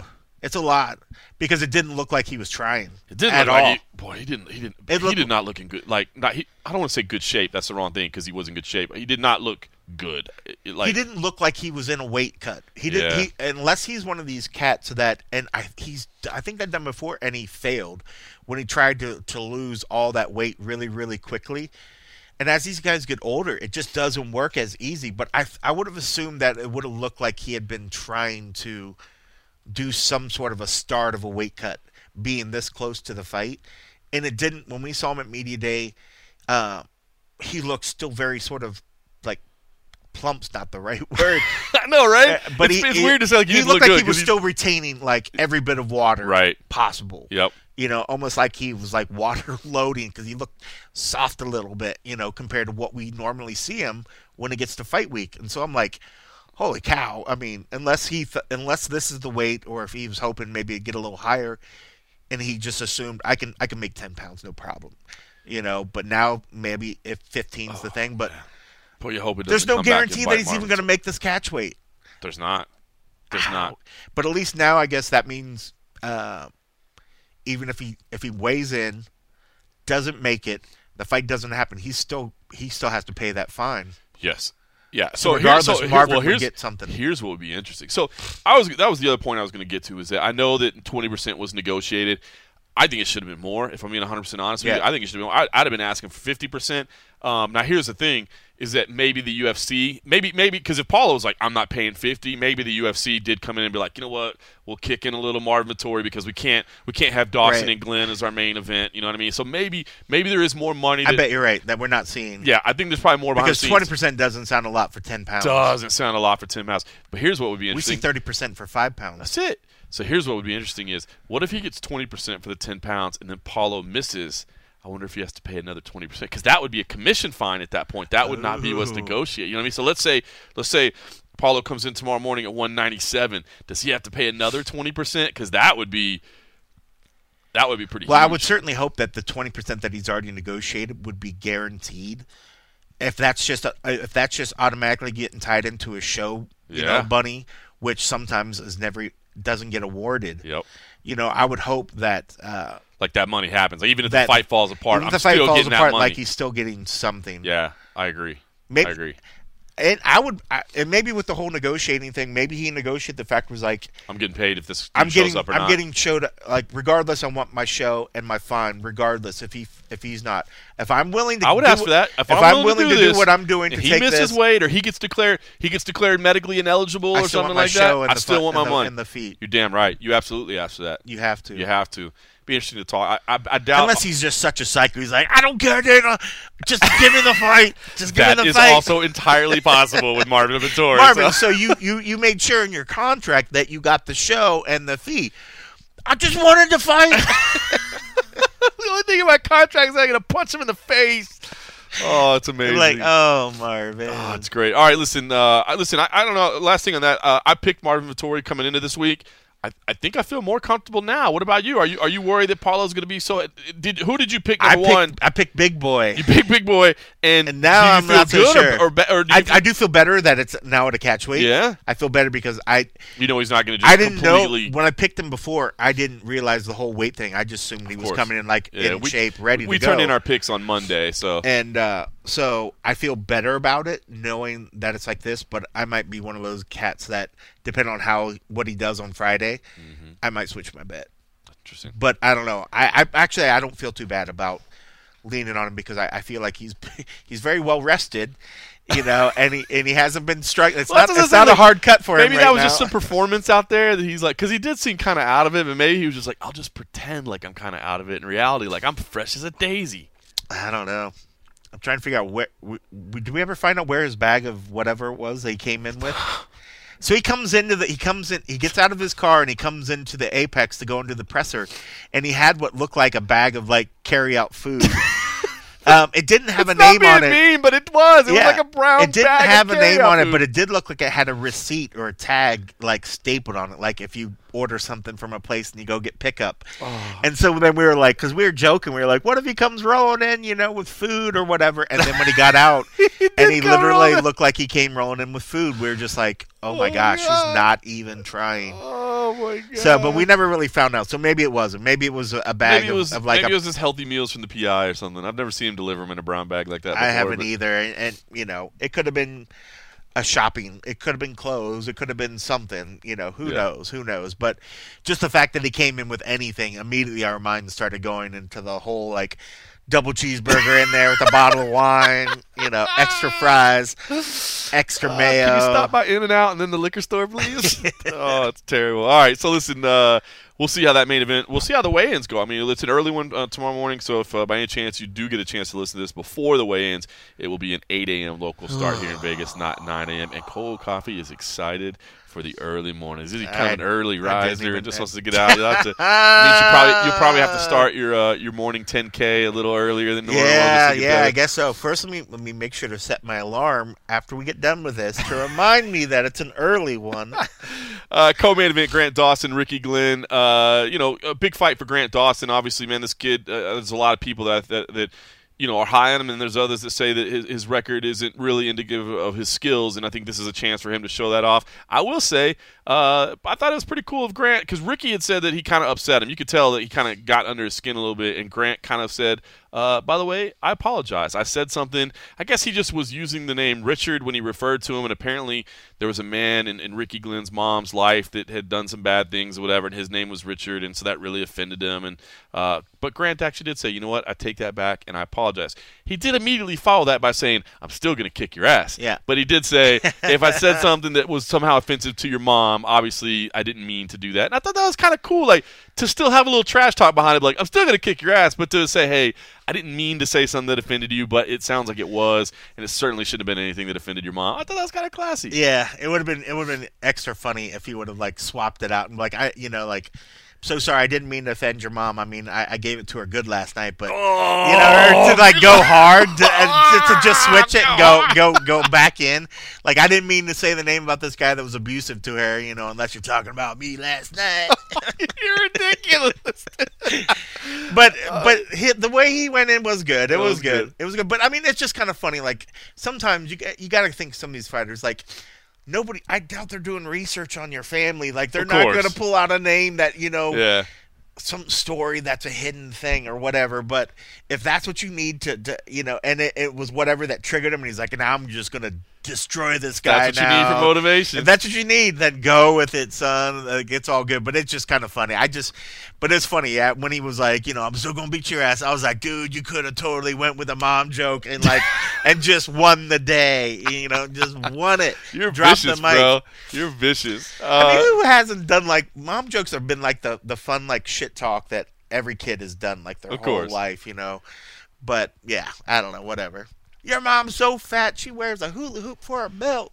It's a lot because it didn't look like he was trying. It didn't at look all. like he, boy, he didn't. He didn't. It he looked- did not look in good. Like, not. He, I don't want to say good shape. That's the wrong thing because he was in good shape. He did not look good. It- it, like, He didn't look like he was in a weight cut. He didn't. Yeah. He, unless he's one of these cats that, and I, he's. I think I've done before, and he failed when he tried to to lose all that weight really, really quickly. And as these guys get older, it just doesn't work as easy. But I, I would have assumed that it would have looked like he had been trying to do some sort of a start of a weight cut, being this close to the fight, and it didn't. When we saw him at media day, uh, he looked still very sort of like plump's not the right word, I know, right? uh, but it's, he, it's he- weird to say like he, he didn't looked look like good he was 'cause still retaining like every bit of water Right. possible. Yep. You know, almost like he was like water loading because he looked soft a little bit, you know, compared to what we normally see him when it gets to fight week. And so I'm like, holy cow! I mean, unless he, th- unless this is the weight, or if he was hoping maybe it'd get a little higher, and he just assumed I can, I can make ten pounds, no problem, you know. But now maybe if fifteen's the thing, but Boy, you hope it there's doesn't no come back and guarantee bite that he's even Marvin. going to make this catch weight. There's not. There's Ow. not. But at least now, I guess that means uh, even if he if he weighs in, doesn't make it, the fight doesn't happen. He's still he still has to pay that fine. Yes. Yeah. So regardless, here's, so, Marvin well, would here's, get something. Here's what would be interesting. So I was that was the other point I was going to get to is that I know that twenty percent was negotiated. I think it should have been more. If I'm being one hundred percent honest with Yeah. you, I think it should have been more. I, I'd have been asking for fifty percent. Um, now here's the thing: is that maybe the U F C, maybe maybe because if Paulo was like, I'm not paying fifty, maybe the U F C did come in and be like, you know what, we'll kick in a little Marvin Vettori because we can't we can't have Dawson Right. and Glenn as our main event. You know what I mean? So maybe maybe there is more money. I That, bet you're right that we're not seeing. Yeah, I think there's probably more behind because the scenes. twenty percent doesn't sound a lot for ten pounds. Doesn't sound a lot for ten pounds. But here's what would be We see interesting. thirty percent for five pounds. That's it. So here's what would be interesting is, what if he gets twenty percent for the ten pounds and then Paulo misses? I wonder if he has to pay another twenty percent because that would be a commission fine at that point. That would not be what's Ooh. negotiate. You know what I mean? So let's say let's say Paulo comes in tomorrow morning at one ninety-seven. Does he have to pay another twenty percent? Because that would be that would be pretty Well, huge. I would certainly hope that the twenty percent that he's already negotiated would be guaranteed. If that's just a, if that's just automatically getting tied into a show, you Yeah. know, bunny, which sometimes is never doesn't get awarded. Yep. You know, I would hope that uh, Like that money happens. Like even if that the fight falls apart, even I'm if the fight still falls getting apart, that money. like he's still getting something. Yeah, I agree. Maybe- I agree. And I would, I, and maybe with the whole negotiating thing, maybe he negotiated. The fact was like, I'm getting paid if this dude I'm shows getting, up or I'm not. getting showed like regardless. I want my show and my fine, regardless if he if he's not. If I'm willing to, I would do ask what- for that. If, If, I'm, I'm, willing, willing to, do, this, what I'm doing and to he take misses this, weight, or he gets declared he gets declared medically ineligible, I or still something want my like that, show and I the still fu- want my and the- money. and the feet. You're damn right. You absolutely ask for that. You have to. You have to. Be interesting to talk. I, I, I doubt. Unless he's just such a psycho, he's like, I don't care, Dana. Just give me the fight. Just give that me the is fight. also entirely possible with Marvin Vettori. Marvin, so- so you, you you made sure in your contract that you got the show and the fee. I just wanted to fight. the only thing in my contract is I'm going to punch him in the face. Oh, it's amazing. like, oh, Marvin. Oh, it's great. All right, listen. Uh, I, listen. I, I don't know. Last thing on that, uh, I picked Marvin Vettori coming into this week. I, I think I feel more comfortable now. What about you? Are you are you worried that Paulo's going to be so? Did who did you pick I number picked, one? I picked Big Boy. You picked Big Boy, and, And now do you I'm feel not so good sure. or, or, be- or do you I, feel, I do feel better that it's now at a catch weight. Yeah? I feel better because I you know he's not going to just I didn't completely. know when I picked him before. I didn't realize the whole weight thing. I just assumed he was course. coming in like Yeah, in we- shape, ready we to go. turned in our picks on Monday, so And uh, so I feel better about it, knowing that it's like this. But I might be one of those cats that, depending on how what he does on Friday, Mm-hmm. I might switch my bet. interesting. But I don't know. I, I actually I don't feel too bad about leaning on him because I, I feel like he's he's very well rested, you know, and he and he hasn't been struck. It's Well, not that's what it's I not said, a hard cut for him. Maybe right that was now. just some performance out there that he's like, because he did seem kind of out of it, but maybe he was just like, I'll just pretend like I'm kind of out of it. In reality, like I'm fresh as a daisy. I don't know. I'm trying to figure out where. We, we, do we ever find out where his bag of whatever it was that he came in with? So he comes into the. He comes in. He gets out of his car and he comes into the Apex to go into the presser, and he had what looked like a bag of like carry out food. um, it didn't have It's a name not on being it. mean, but it was. It Yeah. was like a brown. It didn't bag have of a name carryout on it, food. but it did look like it had a receipt or a tag like stapled on it. Like if you order something from a place and you go get pickup. Oh. And so then we were like, because we were joking, we were like, what if he comes rolling in, you know, with food or whatever? And then when he got out, and he come literally rolling. looked like he came rolling in with food, we were just like, oh my Oh, gosh, God. he's not even trying. Oh Oh my god. So, but we never really found out. So maybe it wasn't. Maybe it was a bag maybe it was, of, of like maybe a, it was just healthy meals from the P I or something. I've never seen him deliver them in a brown bag like that before, I haven't but, either. And, and you know, it could have been a shopping. It could have been clothes. It could have been something. You know, who Yeah. knows? Who knows? But just the fact that he came in with anything, immediately our minds started going into the whole like double cheeseburger in there with a bottle of wine. You know, extra fries, extra Uh, mayo. Can you stop by In-N-Out and then the liquor store, please? Oh, it's terrible. All right, so listen, uh, we'll see how that main event, we'll see how the weigh-ins go. I mean, it's an early one uh, tomorrow morning, so if uh, by any chance you do get a chance to listen to this before the weigh-ins, it will be an eight a.m. local start here in Vegas, not nine a.m. And Cold Coffee is excited for the early mornings. Is he kind of an early riser and just wants to get out? You'll have to, means you probably you'll probably have to start your uh, your morning ten K a little earlier than normal. Yeah, just to get yeah, there. I guess so. First, let me let me make sure to set my alarm after we get done with this to remind me that it's an early one. Uh, co-main event: Grant Dawson, Ricky Glenn. Uh, you know, a big fight for Grant Dawson. Obviously, man, this kid. Uh, there's a lot of people that that. that you know, are high on him, and there's others that say that his, his record isn't really indicative of his skills, and I think this is a chance for him to show that off. I will say, uh, I thought it was pretty cool of Grant, because Ricky had said that he kind of upset him. You could tell that he kind of got under his skin a little bit, and Grant kind of said, uh, by the way, I apologize. I said something. I guess he just was using the name Richard when he referred to him, and apparently there was a man in, in Ricky Glenn's mom's life that had done some bad things or whatever, and his name was Richard, and so that really offended him. And uh, But Grant actually did say, you know what, I take that back, and I apologize. He did immediately follow that by saying, I'm still going to kick your ass. Yeah. But he did say, if I said something that was somehow offensive to your mom, obviously I didn't mean to do that. And I thought that was kind of cool, like, to still have a little trash talk behind it, like, I'm still going to kick your ass, but to say, hey, I didn't mean to say something that offended you, but it sounds like it was, and it certainly shouldn't have been anything that offended your mom. I thought that was kind of classy. Yeah, it would have been it would have been extra funny if he would have like swapped it out and like I you know like so sorry, I didn't mean to offend your mom. I mean, I, I gave it to her good last night, but Oh, you know, or to like go hard to, and to, to just switch it and go go go back in. Like I didn't mean to say the name about this guy that was abusive to her. You know, unless you're talking about me last night. You're ridiculous. But but he, the way he went in was good. It, It was, was good. good. It was good. But I mean, it's just kind of funny. Like sometimes you you got to think some of these fighters like. Nobody, I doubt they're doing research on your family. Like they're Of not course. going to pull out a name that you know, Yeah. some story that's a hidden thing or whatever. But if that's what you need to, to you know, and it, it was whatever that triggered him, and he's like, now I'm just going to destroy this guy. That's what now. you need for motivation. If that's what you need, then go with it, son. Like, it's all good. But it's just kind of funny. I just, but it's funny. Yeah, when he was like, you know, I'm still gonna beat your ass. I was like, dude, you could have totally went with a mom joke and like, and just won the day. You know, just won it. You're Dropped vicious, the mic. bro. You're vicious. Uh, I mean, who hasn't done like mom jokes? Have been like the the fun like shit talk that every kid has done like their Of whole course. life. You know, but yeah, I don't know. Whatever. Your mom's so fat she wears a hula hoop for a belt.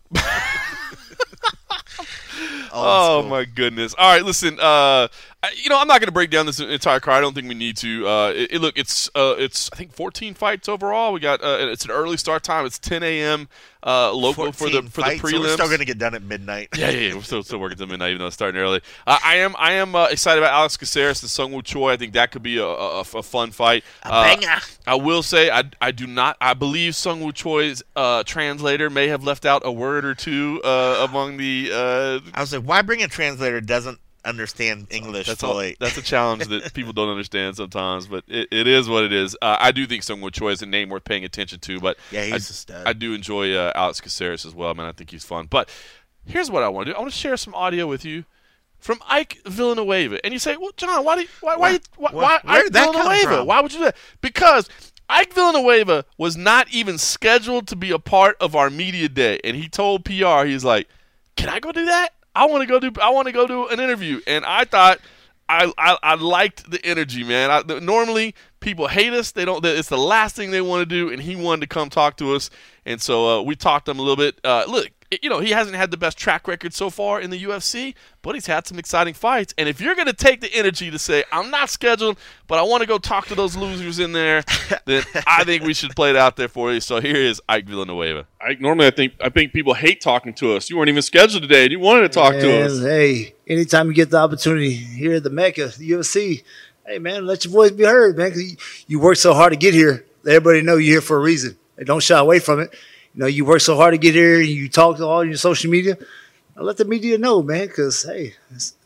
Old Oh school. my goodness! All right, listen. Uh, I, you know, I'm not going to break down this entire card. I don't think we need to. Uh, it, it- look, it's uh, it's I think fourteen fights overall. We got uh, it's an early start time. It's ten a.m. Uh, local for the fourteen for the fights, prelims. so we're still gonna get done at midnight. Yeah, yeah, yeah. We're still, still working till midnight, even though it's starting early. Uh, I am, I am uh, excited about Alex Caceres and Sungwoo Choi. I think that could be a, a, a fun fight. A Uh, banger. I will say, I, I do not. I believe Sungwoo Choi's uh, translator may have left out a word or two uh, among the. Uh, I was like, why bring a translator who doesn't understand English that's a, fully? that's a challenge that people don't understand sometimes, but it, it is what it is. Uh, I do think Sungwoo Choi is a name worth paying attention to, but Yeah, he's I, a stud. I do enjoy uh, Alex Caceres as well, man. I think he's fun. But here's what I want to do. I want to share some audio with you from Ike Villanueva. And you say, well, John, why do you, why, why, What? why, What? why Where Ike did that come Villanueva? from? Why would you do that? Because Ike Villanueva was not even scheduled to be a part of our media day. And he told P R, he's like, can I go do that? I want to go do. I want to go do an interview, and I thought I I, I liked the energy, man. I, the, normally people hate us; they don't. It's the last thing they want to do, and he wanted to come talk to us, and so uh, we talked to him a little bit. Uh, look, you know, he hasn't had the best track record so far in the U F C, but he's had some exciting fights. And if you're going to take the energy to say, I'm not scheduled, but I want to go talk to those losers in there, then I think we should play it out there for you. So here is Ike Villanueva. Ike, normally I think I think people hate talking to us. You weren't even scheduled today, and you wanted to talk to Man, us. Hey, anytime you get the opportunity here at the Mecca, the U F C, hey, man, let your voice be heard, man, because you, you work so hard to get here. Let everybody know you're here for a reason. Hey, don't shy away from it. You know, you work so hard to get here, and you talk to all your social media. Now let the media know, man, because, hey, it's,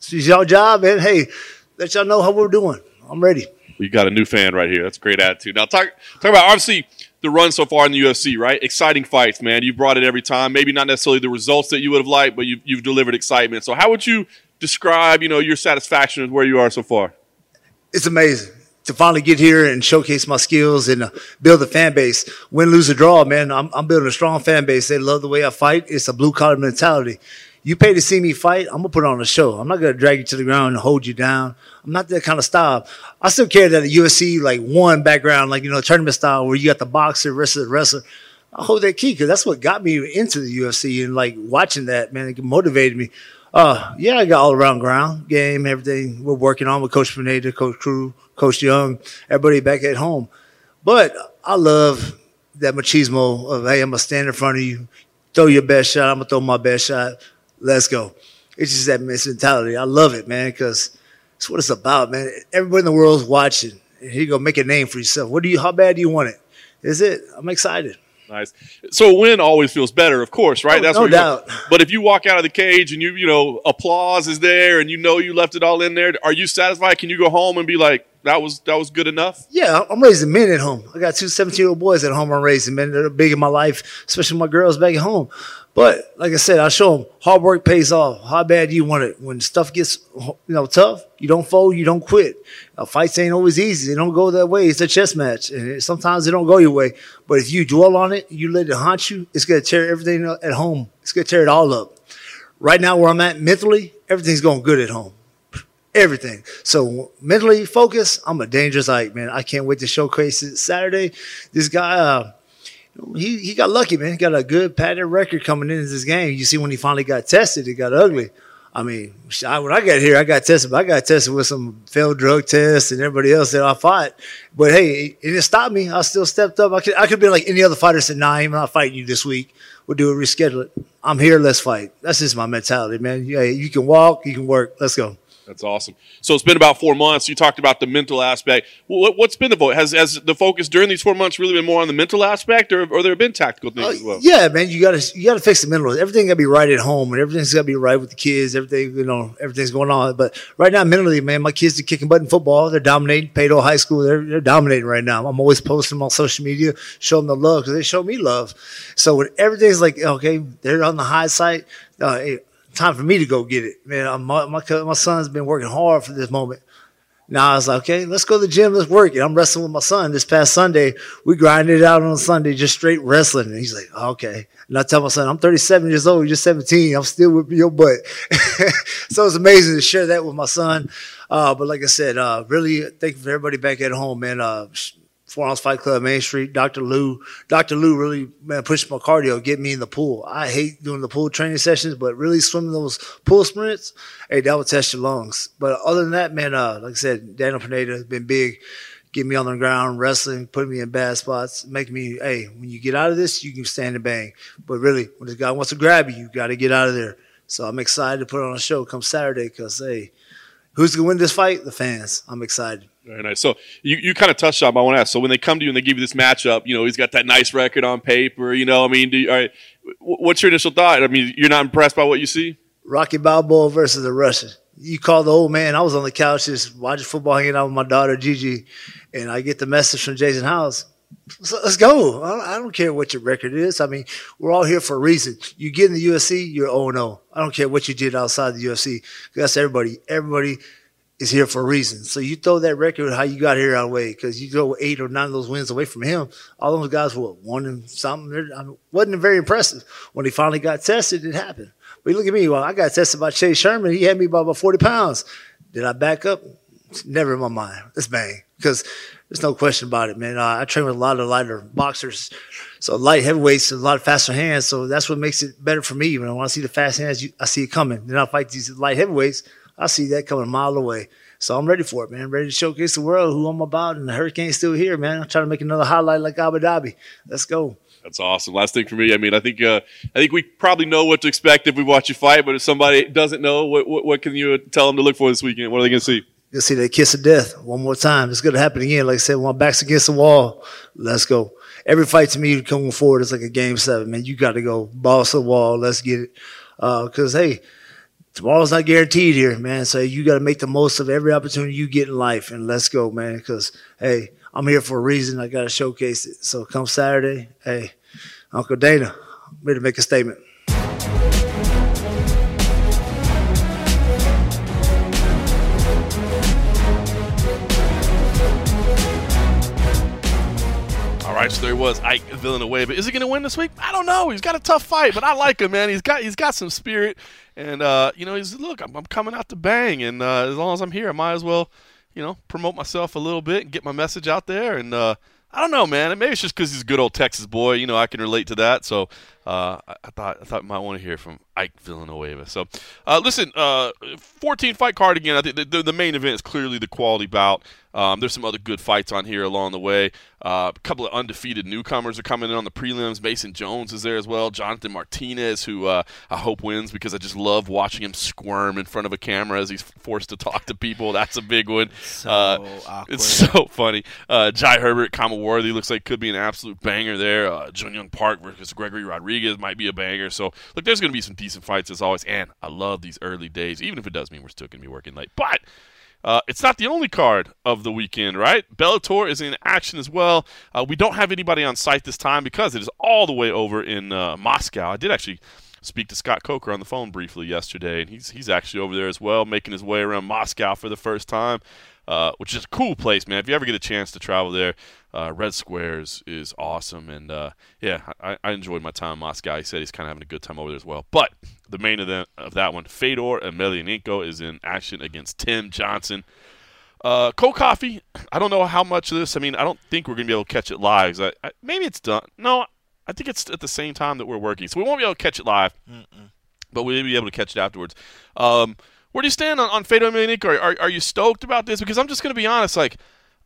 It's y'all job, man. Hey, let y'all know how we're doing. I'm ready. You got a new fan right here. That's a great attitude. Now, talk talk about, obviously, the run so far in the U F C, right? Exciting fights, man. You brought it every time. Maybe not necessarily the results that you would have liked, but you've, you've delivered excitement. So how would you describe, you know, your satisfaction with where you are so far? It's amazing to finally get here and showcase my skills and uh, build a fan base. Win, lose, or draw, man, I'm, I'm building a strong fan base. They love the way I fight. It's a blue-collar mentality. You pay to see me fight, I'm going to put on a show. I'm not going to drag you to the ground and hold you down. I'm not that kind of style. I still carry that U F C, like, one background, like, you know, tournament style where you got the boxer versus the wrestler. I hold that key because that's what got me into the U F C, and, like, watching that, man, it motivated me. Uh, yeah, I got all-around ground game, everything we're working on with Coach Pineda, Coach Crew, Coach Young, everybody back at home. But I love that machismo of, hey, I'm going to stand in front of you, throw your best shot, I'm going to throw my best shot. Let's go. It's just that mentality. I love it, man, because it's what it's about, man. Everybody in the world is watching. Here you go, make a name for yourself. What do you? How bad do you want it? Is it? I'm excited. Nice. So a win always feels better, of course, right? Oh, That's no what doubt. But if you walk out of the cage and you, you know, applause is there and you know you left it all in there, are you satisfied? Can you go home and be like, that was that was good enough? Yeah, I'm raising men at home. I got two seventeen-year-old boys at home I'm raising, men. They're big in my life, especially my girls back at home. But like I said, I show them hard work pays off. How bad do you want it? When stuff gets, you know, tough, you don't fold, you don't quit. Uh, fights ain't always easy. They don't go that way. It's a chess match, and it, sometimes they don't go your way. But if you dwell on it, you let it haunt you, it's going to tear everything at home. It's going to tear it all up. Right now where I'm at mentally, everything's going good at home. Everything. So mentally focused, I'm a dangerous Ike, man. I can't wait to showcase it Saturday. This guy, uh, He he got lucky, man. He got a good patent record coming into this game. You see, when he finally got tested, it got ugly. I mean, I, when I got here, I got tested, but I got tested with some failed drug tests and everybody else that I fought. But hey, it, it didn't stop me. I still stepped up. I could I could have been like any other fighter said, nah, I'm not fighting you this week. We'll do it, reschedule it. I'm here, let's fight. That's just my mentality, man. Yeah, you can walk, you can work. Let's go. That's awesome. So it's been about four months. You talked about the mental aspect. What, what's been the focus? Has, has the focus during these four months really been more on the mental aspect, or, or there have been tactical things Uh, as well? yeah, man, you gotta you gotta fix the mental. Everything gotta be right at home, and everything's gotta be right with the kids. Everything, you know, everything's going on. But right now, mentally, man, my kids are kicking butt in football. They're dominating. Pado High School, they're they're dominating right now. I'm always posting them on social media, show them the love because they show me love. So when everything's like, okay, they're on the high side. Uh, hey, time for me to go get it, man. I'm, my my my son's been working hard for this moment. Now I was like, okay, let's go to the gym, let's work it. I'm wrestling with my son this past Sunday. We grinded it out on Sunday, just straight wrestling. And he's like, okay. And I tell my son, I'm thirty-seven years old, you're seventeen. I'm still whipping your butt. So it's amazing to share that with my son. Uh, but like I said, uh, really thank you for everybody back at home, man. Uh, Four Ounce Fight Club, Main Street, Doctor Lou. Doctor Lou really, man, pushed my cardio, get me in the pool. I hate doing the pool training sessions, but really swimming those pool sprints, hey, that will test your lungs. But other than that, man, uh, like I said, Daniel Pineda has been big, getting me on the ground, wrestling, putting me in bad spots, making me, hey, when you get out of this, you can stand and bang. But really, when this guy wants to grab you, you got to get out of there. So I'm excited to put on a show come Saturday because, hey, who's going to win this fight? The fans. I'm excited. Very nice. So you, you kind of touched on, I want to ask, so when they come to you and they give you this matchup, you know, he's got that nice record on paper, you know, I mean, do you, all right, what's your initial thought? I mean, you're not impressed by what you see? Rocky Balboa versus the Russian. You call the old man. I was on the couch just watching football, hanging out with my daughter, Gigi, and I get the message from Jason House. So let's go. I don't care what your record is. I mean, we're all here for a reason. You get in the U F C, you're oh and oh. I don't care what you did outside the U F C. That's everybody. Everybody is here for a reason. So you throw that record how you got here out of the way because you go eight or nine of those wins away from him. All those guys were one and something. I mean, wasn't very impressive. When he finally got tested, it happened. But you look at me. Well, I got tested by Chase Sherman. He had me by about forty pounds. Did I back up? Never in my mind. Let's bang. Because there's no question about it, man. Uh, I train with a lot of lighter boxers. So light heavyweights and a lot of faster hands. So that's what makes it better for me. When I want to see the fast hands, you, I see it coming. Then I fight these light heavyweights. I see that coming a mile away. So I'm ready for it, man. I'm ready to showcase the world who I'm about. And the Hurricane's still here, man. I'm trying to make another highlight like Abu Dhabi. Let's go. That's awesome. Last thing for me, I mean, I think uh, I think we probably know what to expect if we watch you fight. But if somebody doesn't know, what what, what can you tell them to look for this weekend? What are they going to see? You'll see that kiss of death one more time. It's going to happen again. Like I said, when my back's against the wall, let's go. Every fight to me coming forward is like a game seven, man. You got to go balls to the wall. Let's get it. Because, uh, hey, tomorrow's not guaranteed here, man. So you got to make the most of every opportunity you get in life, and let's go, man. Because hey, I'm here for a reason. I got to showcase it. So come Saturday, hey, Uncle Dana, I'm ready to make a statement. All right, so there he was, Ike Villanueva. Is he going to win this week? I don't know. He's got a tough fight, but I like him, man. He's got he's got some spirit, and uh, you know, he's look. I'm, I'm coming out to bang, and uh, as long as I'm here, I might as well, you know, promote myself a little bit and get my message out there. And uh, I don't know, man. Maybe it's just because he's a good old Texas boy. You know, I can relate to that. So uh, I, I thought I thought you might want to hear from Ike Villanueva. So uh, listen, uh, fourteen fight card again. I think the, the, the main event is clearly the quality bout. Um, there's some other good fights on here along the way. Uh, a couple of undefeated newcomers are coming in on the prelims. Mason Jones is there as well. Jonathan Martinez, who uh, I hope wins because I just love watching him squirm in front of a camera as he's forced to talk to people. That's a big one. So uh, awkward. It's so funny. Uh, Jai Herbert, Kama Worthy looks like could be an absolute banger there. Uh, Jun Young Park versus Gregory Rodriguez might be a banger. So, look, there's going to be some decent fights as always. And I love these early days, even if it does mean we're still going to be working late. But Uh, it's not the only card of the weekend, right? Bellator is in action as well. Uh, we don't have anybody on site this time because it is all the way over in uh, Moscow. I did actually speak to Scott Coker on the phone briefly yesterday, and he's he's actually over there as well, making his way around Moscow for the first time, uh, which is a cool place, man. If you ever get a chance to travel there, uh, Red Squares is awesome. And, uh, yeah, I, I enjoyed my time in Moscow. He said he's kind of having a good time over there as well. But the main event of that one, Fedor Emelianenko is in action against Tim Johnson. Uh, Cold Coffee, I don't know how much of this. I mean, I don't think we're going to be able to catch it live. I, I, maybe it's done. No, I think it's at the same time that we're working. So we won't be able to catch it live, Mm-mm. but we'll be able to catch it afterwards. Um, where do you stand on, on Fedor Emelianenko? Are, are, are you stoked about this? Because I'm just going to be honest, like,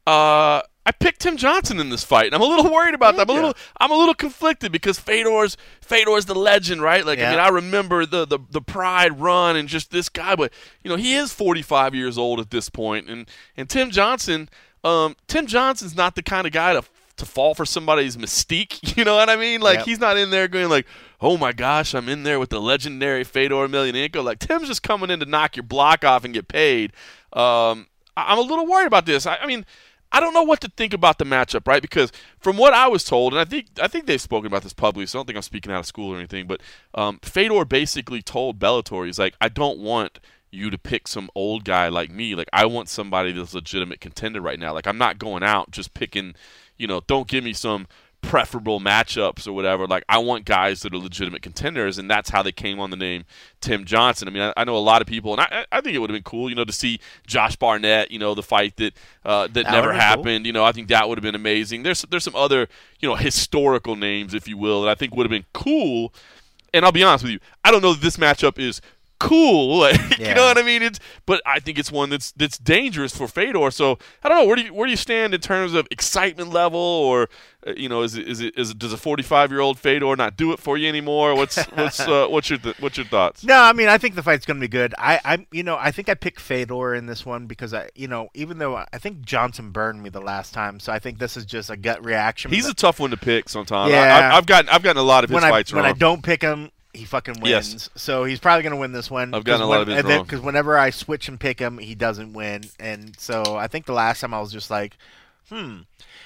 uh, I picked Tim Johnson in this fight, and I'm a little worried about that. I'm a little, I'm a little conflicted because Fedor's, Fedor's the legend, right? Like, yeah. I mean, I remember the, the the Pride run and just this guy, but you know, he is forty-five years old at this point, and and Tim Johnson, um, Tim Johnson's not the kind of guy to to fall for somebody's mystique. You know what I mean? Like, yep. He's not in there going like, oh my gosh, I'm in there with the legendary Fedor Emelianenko. Like, Tim's just coming in to knock your block off and get paid. Um, I, I'm a little worried about this. I, I mean. I don't know what to think about the matchup, right? Because from what I was told, and I think I think they've spoken about this publicly, so I don't think I'm speaking out of school or anything, but um, Fedor basically told Bellator, he's like, I don't want you to pick some old guy like me. Like, I want somebody that's a legitimate contender right now. Like, I'm not going out just picking, you know, don't give me some preferable matchups or whatever. Like, I want guys that are legitimate contenders, and that's how they came on the name Tim Johnson. I mean, I, I know a lot of people, and I, I think it would have been cool, you know, to see Josh Barnett, you know, the fight that uh, that, that never happened. Cool. You know, I think that would have been amazing. There's there's some other, you know, historical names, if you will, that I think would have been cool. And I'll be honest with you, I don't know that this matchup is cool, like, yeah. You know what I mean? It's, but I think it's one that's that's dangerous for Fedor. So I don't know, where do you where do you stand in terms of excitement level, or uh, you know, is it is it is it, does a forty-five year old Fedor not do it for you anymore? What's what's uh, what's your th- what's your thoughts? No, I mean, I think the fight's going to be good. I I you know I think I picked Fedor in this one because I you know even though I think Johnson burned me the last time, so I think this is just a gut reaction. He's but, a tough one to pick sometimes. Yeah, I, I've gotten I've gotten a lot of his when fights I, wrong. When I don't pick him, he fucking wins. Yes. So he's probably going to win this one. I've gotten a lot when, of his and wrong. Because whenever I switch and pick him, he doesn't win. And so I think the last time I was just like, hmm.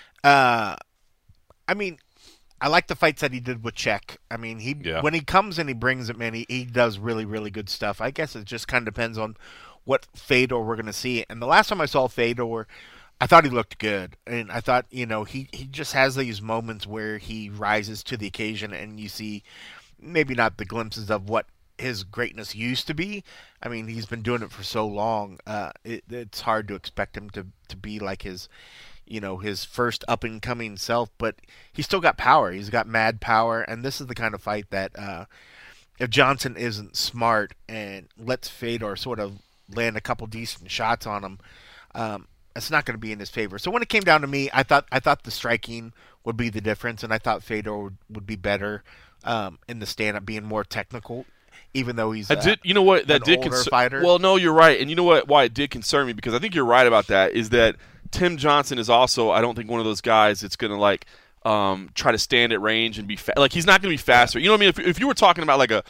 Uh, I mean, I like the fights that he did with Czech. I mean, he yeah. when he comes and he brings it, man, he, he does really, really good stuff. I guess it just kind of depends on what Fedor we're going to see. And the last time I saw Fedor, I thought he looked good. And I thought, you know, he, he just has these moments where he rises to the occasion and you see maybe not the glimpses of what his greatness used to be. I mean, he's been doing it for so long. Uh, it, it's hard to expect him to, to be like his, you know, his first up and coming self, but he's still got power. He's got mad power. And this is the kind of fight that, uh, if Johnson isn't smart and lets Fedor sort of land a couple decent shots on him, um, it's not going to be in his favor. So when it came down to me, I thought, I thought the striking would be the difference. And I thought Fedor would, would be better. Um, in the stand-up, being more technical, even though he's I did, you know what that an did older concer- fighter. Well, no, you're right, and you know what? Why it did concern me, because I think you're right about that. Is that Tim Johnson is also, I don't think, one of those guys that's going to like um, try to stand at range and be fa- like he's not going to be faster. You know what I mean? If, if you were talking about like a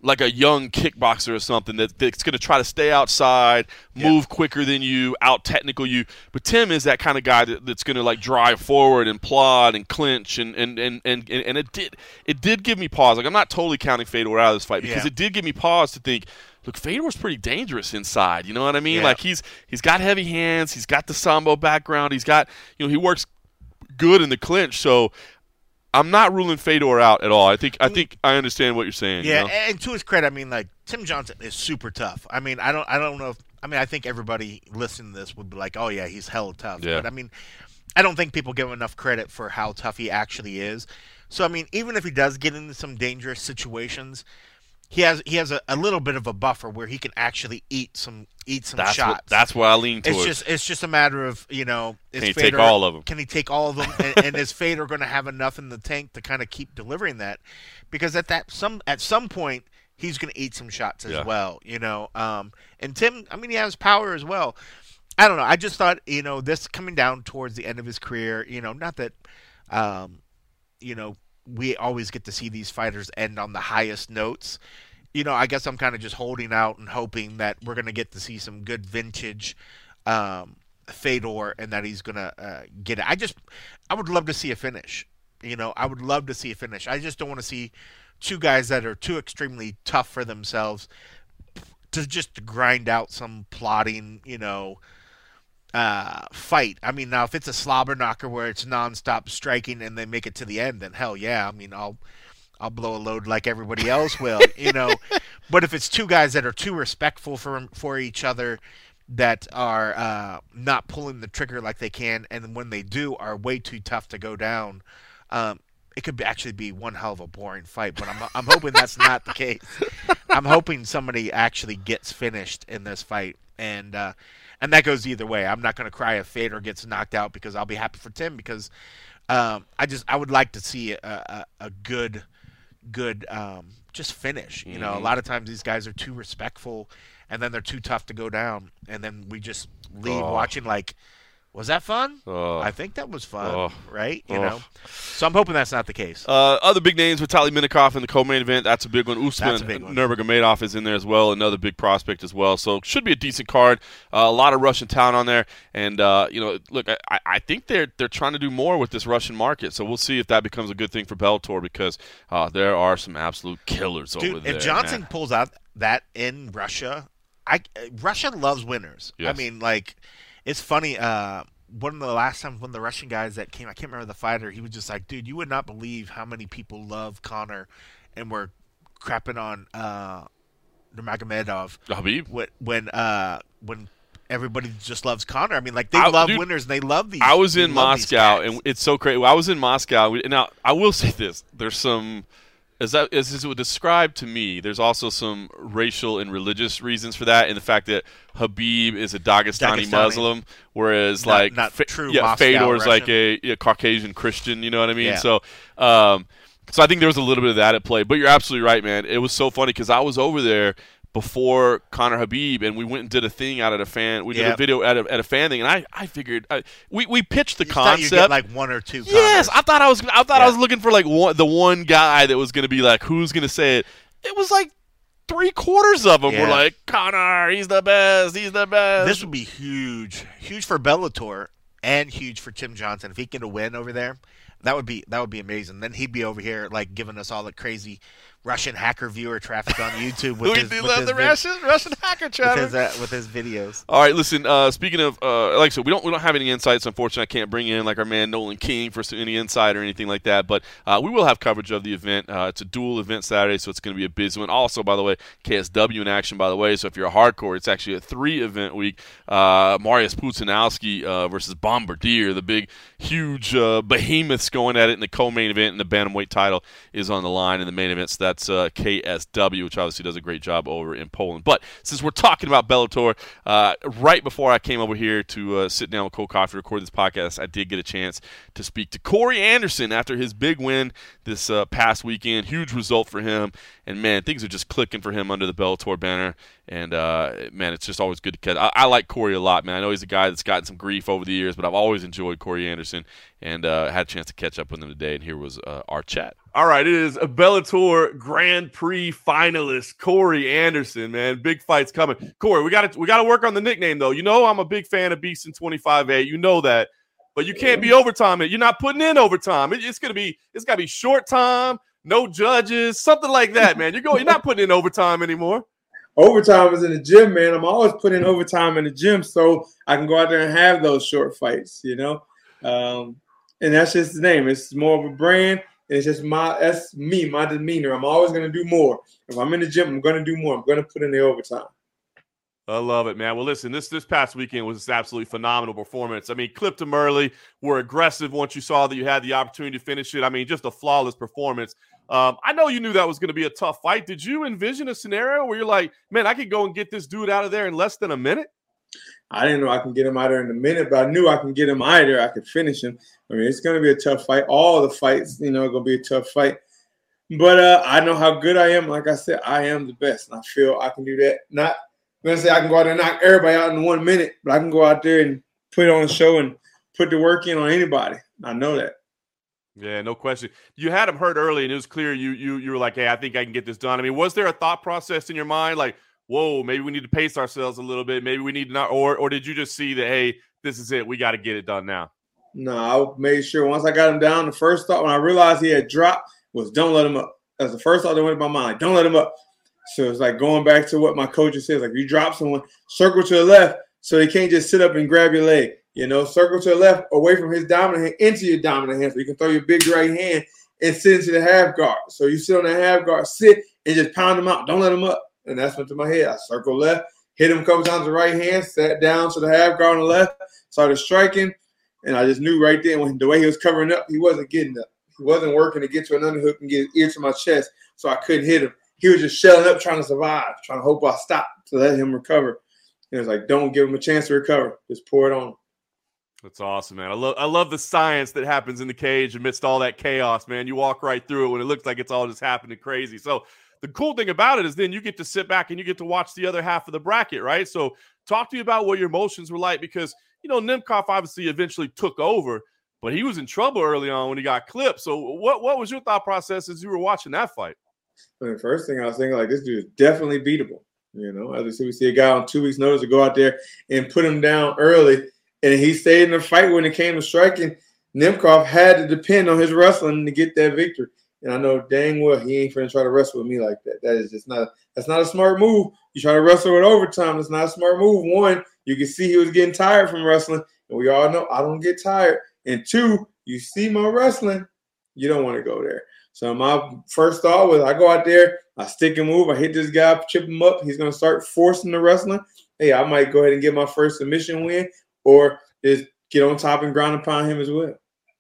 like a young kickboxer or something that, that's going to try to stay outside, move Yeah. quicker than you, out technical you. But Tim is that kind of guy that, that's going to like drive forward and plod and clinch and and, and, and and it did it did give me pause. Like I'm not totally counting Fedor out of this fight because Yeah. it did give me pause to think, look, Fedor's pretty dangerous inside. You know what I mean? Yeah. Like he's he's got heavy hands, he's got the sambo background, he's got you know he works good in the clinch. So I'm not ruling Fedor out at all. I think I think I understand what you're saying. Yeah, you know? and to his credit, I mean, like Tim Johnson is super tough. I mean, I don't, I don't know if, I mean, I think everybody listening to this would be like, oh yeah, he's hella tough. Yeah. But I mean, I don't think people give him enough credit for how tough he actually is. So I mean, even if he does get into some dangerous situations, he has he has a, a little bit of a buffer where he can actually eat some eat some that's shots. what, that's where I lean towards. It's just it's just a matter of you know is Can he Fedor, take all of them? Can he take all of them? and, and is Fedor going to have enough in the tank to kind of keep delivering that? Because at that some at some point he's going to eat some shots as Yeah. well. You know, um, and Tim, I mean, he has power as well. I don't know. I just thought you know this coming down towards the end of his career. You know, not that um, you know we always get to see these fighters end on the highest notes. You know, I guess I'm kind of just holding out and hoping that we're going to get to see some good vintage um, Fedor and that he's going to uh, get it. I just, I would love to see a finish. You know, I would love to see a finish. I just don't want to see two guys that are too extremely tough for themselves to just grind out some plotting, you know, uh, fight. I mean, now if it's a slobber knocker where it's nonstop striking and they make it to the end, then hell yeah. I mean, I'll. I'll blow a load like everybody else will, you know. But if it's two guys that are too respectful for for each other, that are uh, not pulling the trigger like they can, and when they do, are way too tough to go down, um, it could be, actually be one hell of a boring fight. But I'm I'm hoping that's not the case. I'm hoping somebody actually gets finished in this fight, and uh, and that goes either way. I'm not going to cry if Fedor gets knocked out because I'll be happy for Tim because um, I just I would like to see a, a, a good. good um, just finish. You know, Mm-hmm. a lot of times these guys are too respectful and then they're too tough to go down and then we just leave Oh. watching like, was that fun? Oh. I think that was fun, Oh. right? You Oh. know? So I'm hoping that's not the case. Uh, other big names, Vitaly Minakov in the co-main event. That's a big one. Usman That's a big one. Nurmagomedov is in there as well, another big prospect as well. So should be a decent card. Uh, a lot of Russian talent on there, and uh, you know, look, I, I think they're they're trying to do more with this Russian market. So we'll see if that becomes a good thing for Bellator because uh, there are some absolute killers over Dude, there. if Johnson man. pulls out that in Russia, I Russia loves winners. I Yes. mean, like, it's funny. Uh, one of the last times when the Russian guys that came, I can't remember the fighter. He was just like, dude, you would not believe how many people love Conor, and were crapping on uh, Nurmagomedov Habib. when when uh, when everybody just loves Conor. I mean, like they I- love dude, winners and they love these. I was they in love these Moscow, guys. and it's so crazy. I was in Moscow. and Now, I will say this: there's some, as that as it would describe to me, there's also some racial and religious reasons for that, and the fact that Habib is a Dagestani, Dagestani. Muslim, whereas Not- like not Fe- true yeah, Moscow Fedor's like Russian. a, a Caucasian Christian. You know what I mean? Yeah. So, um, so I think there was a little bit of that at play. But you're absolutely right, man. It was so funny because I was over there before Conor Habib, and we went and did a thing out at a fan. We did Yeah. a video at a, at a fan thing, and I, I figured I, we we pitched the You thought you'd concept. get like one or two. yes, Conors. I thought I was I thought I Yeah. was looking for like one the one guy that was going to be like who's going to say it. It was like three quarters of them were Yeah. like Conor, he's the best, he's the best. This would be huge, huge for Bellator and huge for Tim Johnson if he can get a win over there. That would be that would be amazing. Then he'd be over here like giving us all the crazy Russian hacker viewer traffic on YouTube with we his, do with love his the vid- Russian Russian hacker with traffic. his, uh, with his videos. All right, listen. Uh, speaking of, uh, like I said, we don't we don't have any insights. Unfortunately, I can't bring in like our man Nolan King for some- any insight or anything like that. But uh, we will have coverage of the event. Uh, it's a dual event Saturday, so it's going to be a busy one. Also, by the way, K S W in action. By the way, so if you're a hardcore, it's actually a three event week. Uh, Mariusz Pucinowski uh, versus Bombardier, the big, huge uh, behemoths going at it in the co-main event, and the bantamweight title is on the line in the main event. So that's uh, K S W, which obviously does a great job over in Poland. But since we're talking about Bellator, uh, right before I came over here to uh, sit down with Cole Coffey to record this podcast, I did get a chance to speak to Corey Anderson after his big win this uh, past weekend. Huge result for him. And, man, things are just clicking for him under the Bellator banner. And, uh, man, it's just always good to catch. I, I like Corey a lot, man. I know he's a guy that's gotten some grief over the years, but I've always enjoyed Corey Anderson and uh, had a chance to catch up with him today. And here was uh, our chat. All right, it is a Bellator Grand Prix finalist, Corey Anderson, man. Big fight's coming. Corey, we got to we got to work on the nickname, though. You know I'm a big fan of Beastin twenty-five A. You know that. But you can't be overtime. You're not putting in overtime. It, it's going to be it's got to be short time, no judges, something like that, man. You're going you're not putting in overtime anymore. Overtime is in the gym, man. I'm always putting in overtime in the gym so I can go out there and have those short fights, you know. Um, and that's just the name. It's more of a brand. It's just my that's me, my demeanor. I'm always going to do more. If I'm in the gym, I'm going to do more. I'm going to put in the overtime. I love it, man. Well, listen, this this past weekend was an absolutely phenomenal performance. I mean, clipped them early, were aggressive once you saw that you had the opportunity to finish it. I mean, just a flawless performance. Um, I know you knew that was going to be a tough fight. Did you envision a scenario where you're like, man, I could go and get this dude out of there in less than a minute? I didn't know I can get him out there in a minute, but I knew I can get him out there. I could finish him. I mean, it's going to be a tough fight. All the fights, you know, are going to be a tough fight. But uh, I know how good I am. Like I said, I am the best, and I feel I can do that. Not I'm going to say I can go out there and knock everybody out in one minute, but I can go out there and put on a show and put the work in on anybody. I know that. Yeah, no question. You had him hurt early, and it was clear you you you were like, hey, I think I can get this done. I mean, was there a thought process in your mind like, whoa, maybe we need to pace ourselves a little bit. Maybe we need to not, or or did you just see that, hey, this is it. We got to get it done now. No, I made sure once I got him down, the first thought when I realized he had dropped was don't let him up. That's the first thought that went in my mind. Like, don't let him up. So it's like going back to what my coach says, like you drop someone, circle to the left so they can't just sit up and grab your leg. You know, circle to the left away from his dominant hand into your dominant hand so you can throw your big right hand and sit into the half guard. So you sit on the half guard, sit, and just pound him out. Don't let him up. And that's went to my head. I circled left, hit him a couple times with the right hand, sat down to the half guard on the left, started striking, and I just knew right then when the way he was covering up, he wasn't getting up. He wasn't working to get to an underhook and get his ear to my chest, so I couldn't hit him. He was just shelling up, trying to survive, trying to hope I stop to let him recover. And it was like, don't give him a chance to recover. Just pour it on him. That's awesome, man. I love I love the science that happens in the cage amidst all that chaos, man. You walk right through it when it looks like it's all just happening crazy. So the cool thing about it is then you get to sit back and you get to watch the other half of the bracket, right? So talk to me about what your emotions were like because, you know, Nemkov obviously eventually took over, but he was in trouble early on when he got clipped. So what, what was your thought process as you were watching that fight? The first thing I was thinking, like, this dude is definitely beatable. You know, as we see, we see a guy on two weeks' notice to go out there and put him down early, and he stayed in the fight when it came to striking. Nemkov had to depend on his wrestling to get that victory. And I know dang well he ain't finna try to wrestle with me like that. That is just not – that's not a smart move. You try to wrestle with overtime, that's not a smart move. One, you can see he was getting tired from wrestling, and we all know I don't get tired. And two, you see my wrestling, you don't want to go there. So my first thought was I go out there, I stick and move, I hit this guy, chip him up. He's going to start forcing the wrestling. Hey, I might go ahead and get my first submission win or just get on top and ground upon him as well.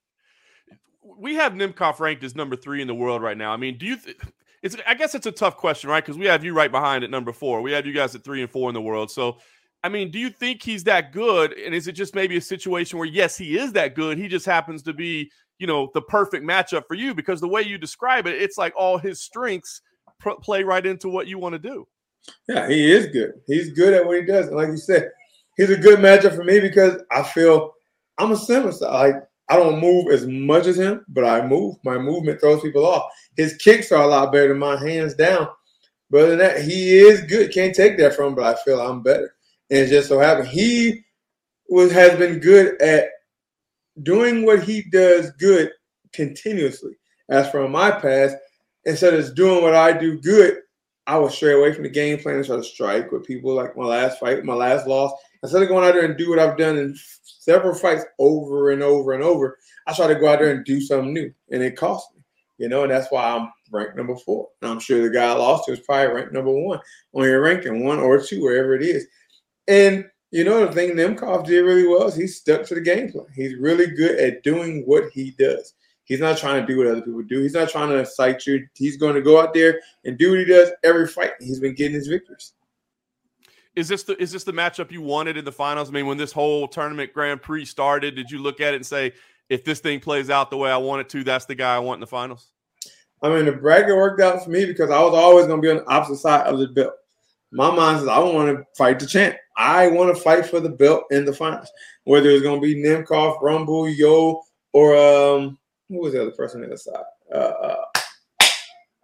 We have Nemkov ranked as number three in the world right now. I mean, do you th- – it's I guess it's a tough question, right, because we have you right behind at number four. We have you guys at three and four in the world. So, I mean, do you think he's that good? And is it just maybe a situation where, yes, he is that good. He just happens to be – you know, the perfect matchup for you because the way you describe it, it's like all his strengths pr- play right into what you want to do. Yeah, he is good. He's good at what he does. And like you said, he's a good matchup for me because I feel I'm a similar style. Like, I don't move as much as him, but I move. My movement throws people off. His kicks are a lot better than mine, hands down. But other than that, he is good. Can't take that from him, but I feel I'm better. And it just so happened he was has been good at doing what he does good continuously. As from my past, instead of doing what I do good, I would stray away from the game plan and try to strike with people like my last fight, my last loss. Instead of going out there and do what I've done in several fights over and over and over, I try to go out there and do something new, and it cost me. You know, and that's why I'm ranked number four. And I'm sure the guy I lost to is probably ranked number one on your ranking, one or two, wherever it is. And you know, the thing Nemkov did really well is he stuck to the game plan. He's really good at doing what he does. He's not trying to do what other people do. He's not trying to excite you. He's going to go out there and do what he does every fight. He's been getting his victories. Is this the is this the matchup you wanted in the finals? I mean, when this whole tournament Grand Prix started, did you look at it and say, if this thing plays out the way I want it to, that's the guy I want in the finals? I mean, the bracket worked out for me because I was always going to be on the opposite side of the belt. My mind says I want to fight the champ. I want to fight for the belt in the finals, whether it's going to be Nemkov, Rumble, Yo, or um, who was the other person on the other side? Uh, uh,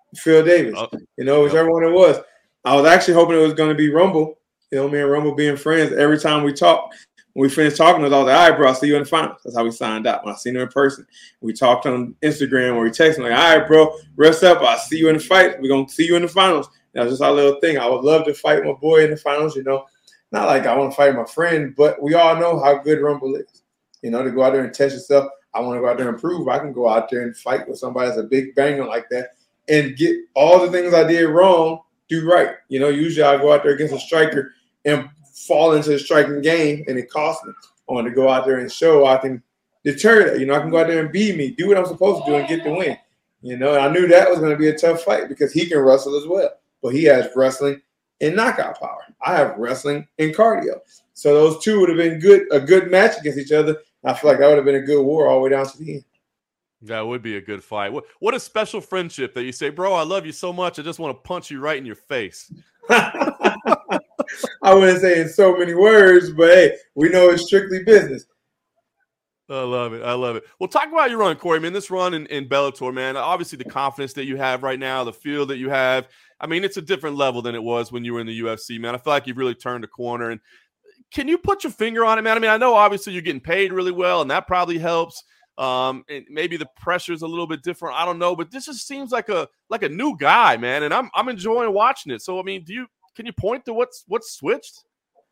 Phil Davis, Oh, you know, whichever one it was. I was actually hoping it was going to be Rumble. You know, me and Rumble being friends. Every time we talk, when we finished talking, I was like, all right, bro, I'll see you in the finals. That's how we signed out. When I seen him in person, we talked on Instagram or we texted like, all right, bro, rest up. I'll see you in the fight. We're going to see you in the finals. That was just our little thing. I would love to fight my boy in the finals, you know. Not like I want to fight my friend, but we all know how good Rumble is. You know, to go out there and test yourself. I want to go out there and prove I can go out there and fight with somebody that's a big banger like that and get all the things I did wrong do right. You know, usually I go out there against a striker and fall into the striking game, and it costs me. I want to go out there and show I can deter that. You know, I can go out there and beat me, do what I'm supposed to do, and get the win. You know, and I knew that was going to be a tough fight because he can wrestle as well. But he has wrestling and knockout power. I have wrestling and cardio. So those two would have been good, a good match against each other. I feel like that would have been a good war all the way down to the end. That would be a good fight. What, what a special friendship that you say, bro, I love you so much. I just want to punch you right in your face. I wouldn't say in so many words, but hey, we know it's strictly business. I love it. I love it. Well, talk about your run, Corey, man. This run in, in Bellator, man. Obviously, the confidence that you have right now, the feel that you have. I mean, it's a different level than it was when you were in the U F C, man. I feel like you've really turned a corner. And can you put your finger on it, man? I mean, I know obviously you're getting paid really well, and that probably helps. Um, and maybe the pressure's a little bit different. I don't know, but this just seems like a like a new guy, man. And I'm I'm enjoying watching it. So I mean, do you can you point to what's what's switched?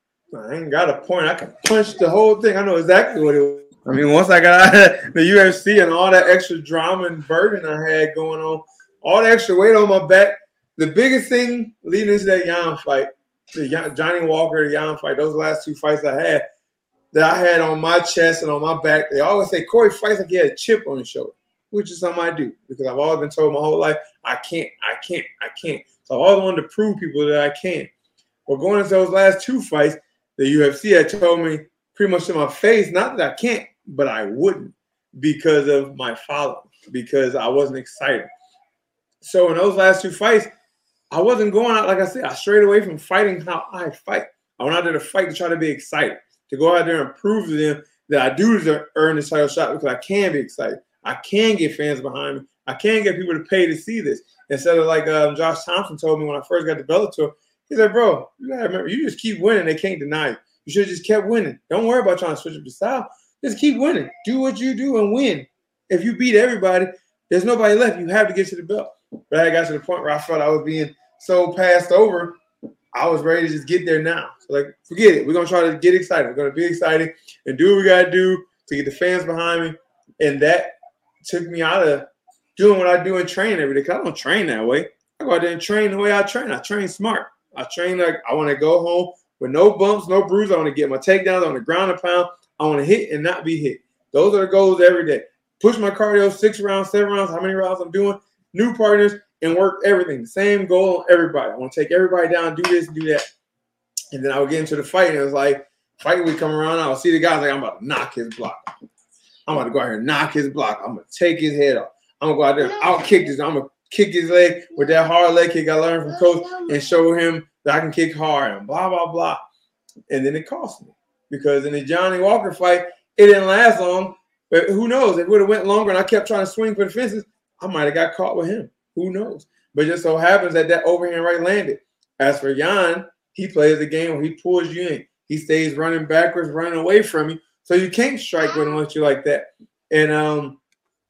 I ain't got a point. I can punch the whole thing. I know exactly what it was. I mean, once I got out of the U F C and all that extra drama and burden I had going on, all the extra weight on my back, the biggest thing leading into that Yan fight, the Johnny Walker, the Yan fight, those last two fights I had, that I had on my chest and on my back, they always say, Corey fights like he had a chip on his shoulder, which is something I do because I've always been told my whole life, I can't, I can't, I can't. So I've always wanted to prove people that I can. Well, going into those last two fights, the U F C had told me pretty much to my face, not that I can't, but I wouldn't because of my following, because I wasn't excited. So in those last two fights, I wasn't going out, like I said, I strayed away from fighting how I fight. I went out there to fight to try to be excited, to go out there and prove to them that I do deserve, earn this title shot because I can be excited. I can get fans behind me. I can get people to pay to see this. Instead of like um, Josh Thompson told me when I first got to Bellator, he said, bro, you gotta remember, you just keep winning. They can't deny you. You should have just kept winning. Don't worry about trying to switch up the style. Just keep winning. Do what you do and win. If you beat everybody, there's nobody left. You have to get to the belt. But I got to the point where I felt I was being so passed over, I was ready to just get there now. So, like, forget it. We're going to try to get excited. We're going to be excited and do what we got to do to get the fans behind me. And that took me out of doing what I do and train every day. Because I don't train that way. I go out there and train the way I train. I train smart. I train like I want to go home with no bumps, no bruises. I want to get my takedowns on the ground and pound. I want to hit and not be hit. Those are the goals every day. Push my cardio six rounds, seven rounds, how many rounds I'm doing, new partners, and work everything. Same goal on everybody. I want to take everybody down, do this, do that. And then I would get into the fight, and it was like, fight would come around, I would see the guy like, I'm about to knock his block. I'm about to go out here and knock his block. I'm going to take his head off. I'm going to go out there and out-kick this. I'm going to kick his leg with that hard leg kick I learned from Coach and show him that I can kick hard and blah, blah, blah. And then it cost me. Because in the Johnny Walker fight, it didn't last long. But who knows? If it would have went longer and I kept trying to swing for the fences, I might have got caught with him. Who knows? But it just so happens that that overhand right landed. As for Yan, he plays the game where he pulls you in. He stays running backwards, running away from you. So you can't strike with him unless you like that. And um,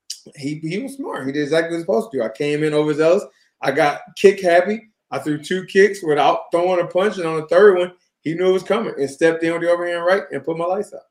he he was smart. He did exactly what he was supposed to do. I came in overzealous. I got kick happy. I threw two kicks without throwing a punch. And on the third one, he knew it was coming and stepped in with the overhand right and put my lights out.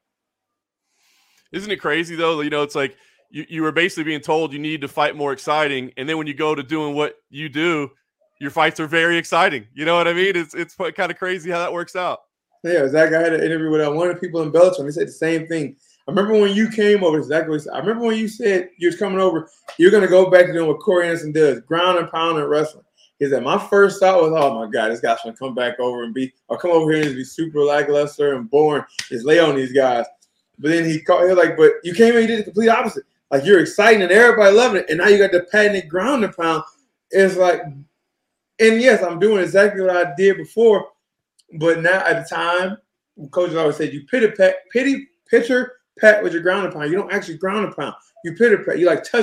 Isn't it crazy, though? You know, it's like you, you were basically being told you need to fight more exciting. And then when you go to doing what you do, your fights are very exciting. You know what I mean? It's it's kind of crazy how that works out. Yeah, Zach, I had an interview with one of the people in Bellator, and they said the same thing. I remember when you came over, Zach, I remember when you said you was coming over, you're going to go back to doing what Corey Anderson does, ground and pound and wrestling. He said, my first thought was, oh, my God, this guy's going to come back over and be – or come over here and just be super lackluster and boring, just lay on these guys. But then he called – he was like, but you came in, you did the complete opposite. Like, you're exciting and everybody loving it, and now you got the patented ground and pound. It's like – and, yes, I'm doing exactly what I did before, but now at the time, coaches always said, you pity pat, pity, pitcher pat with your ground and pound. You don't actually ground and pound. You pitter pat. You, like, touch them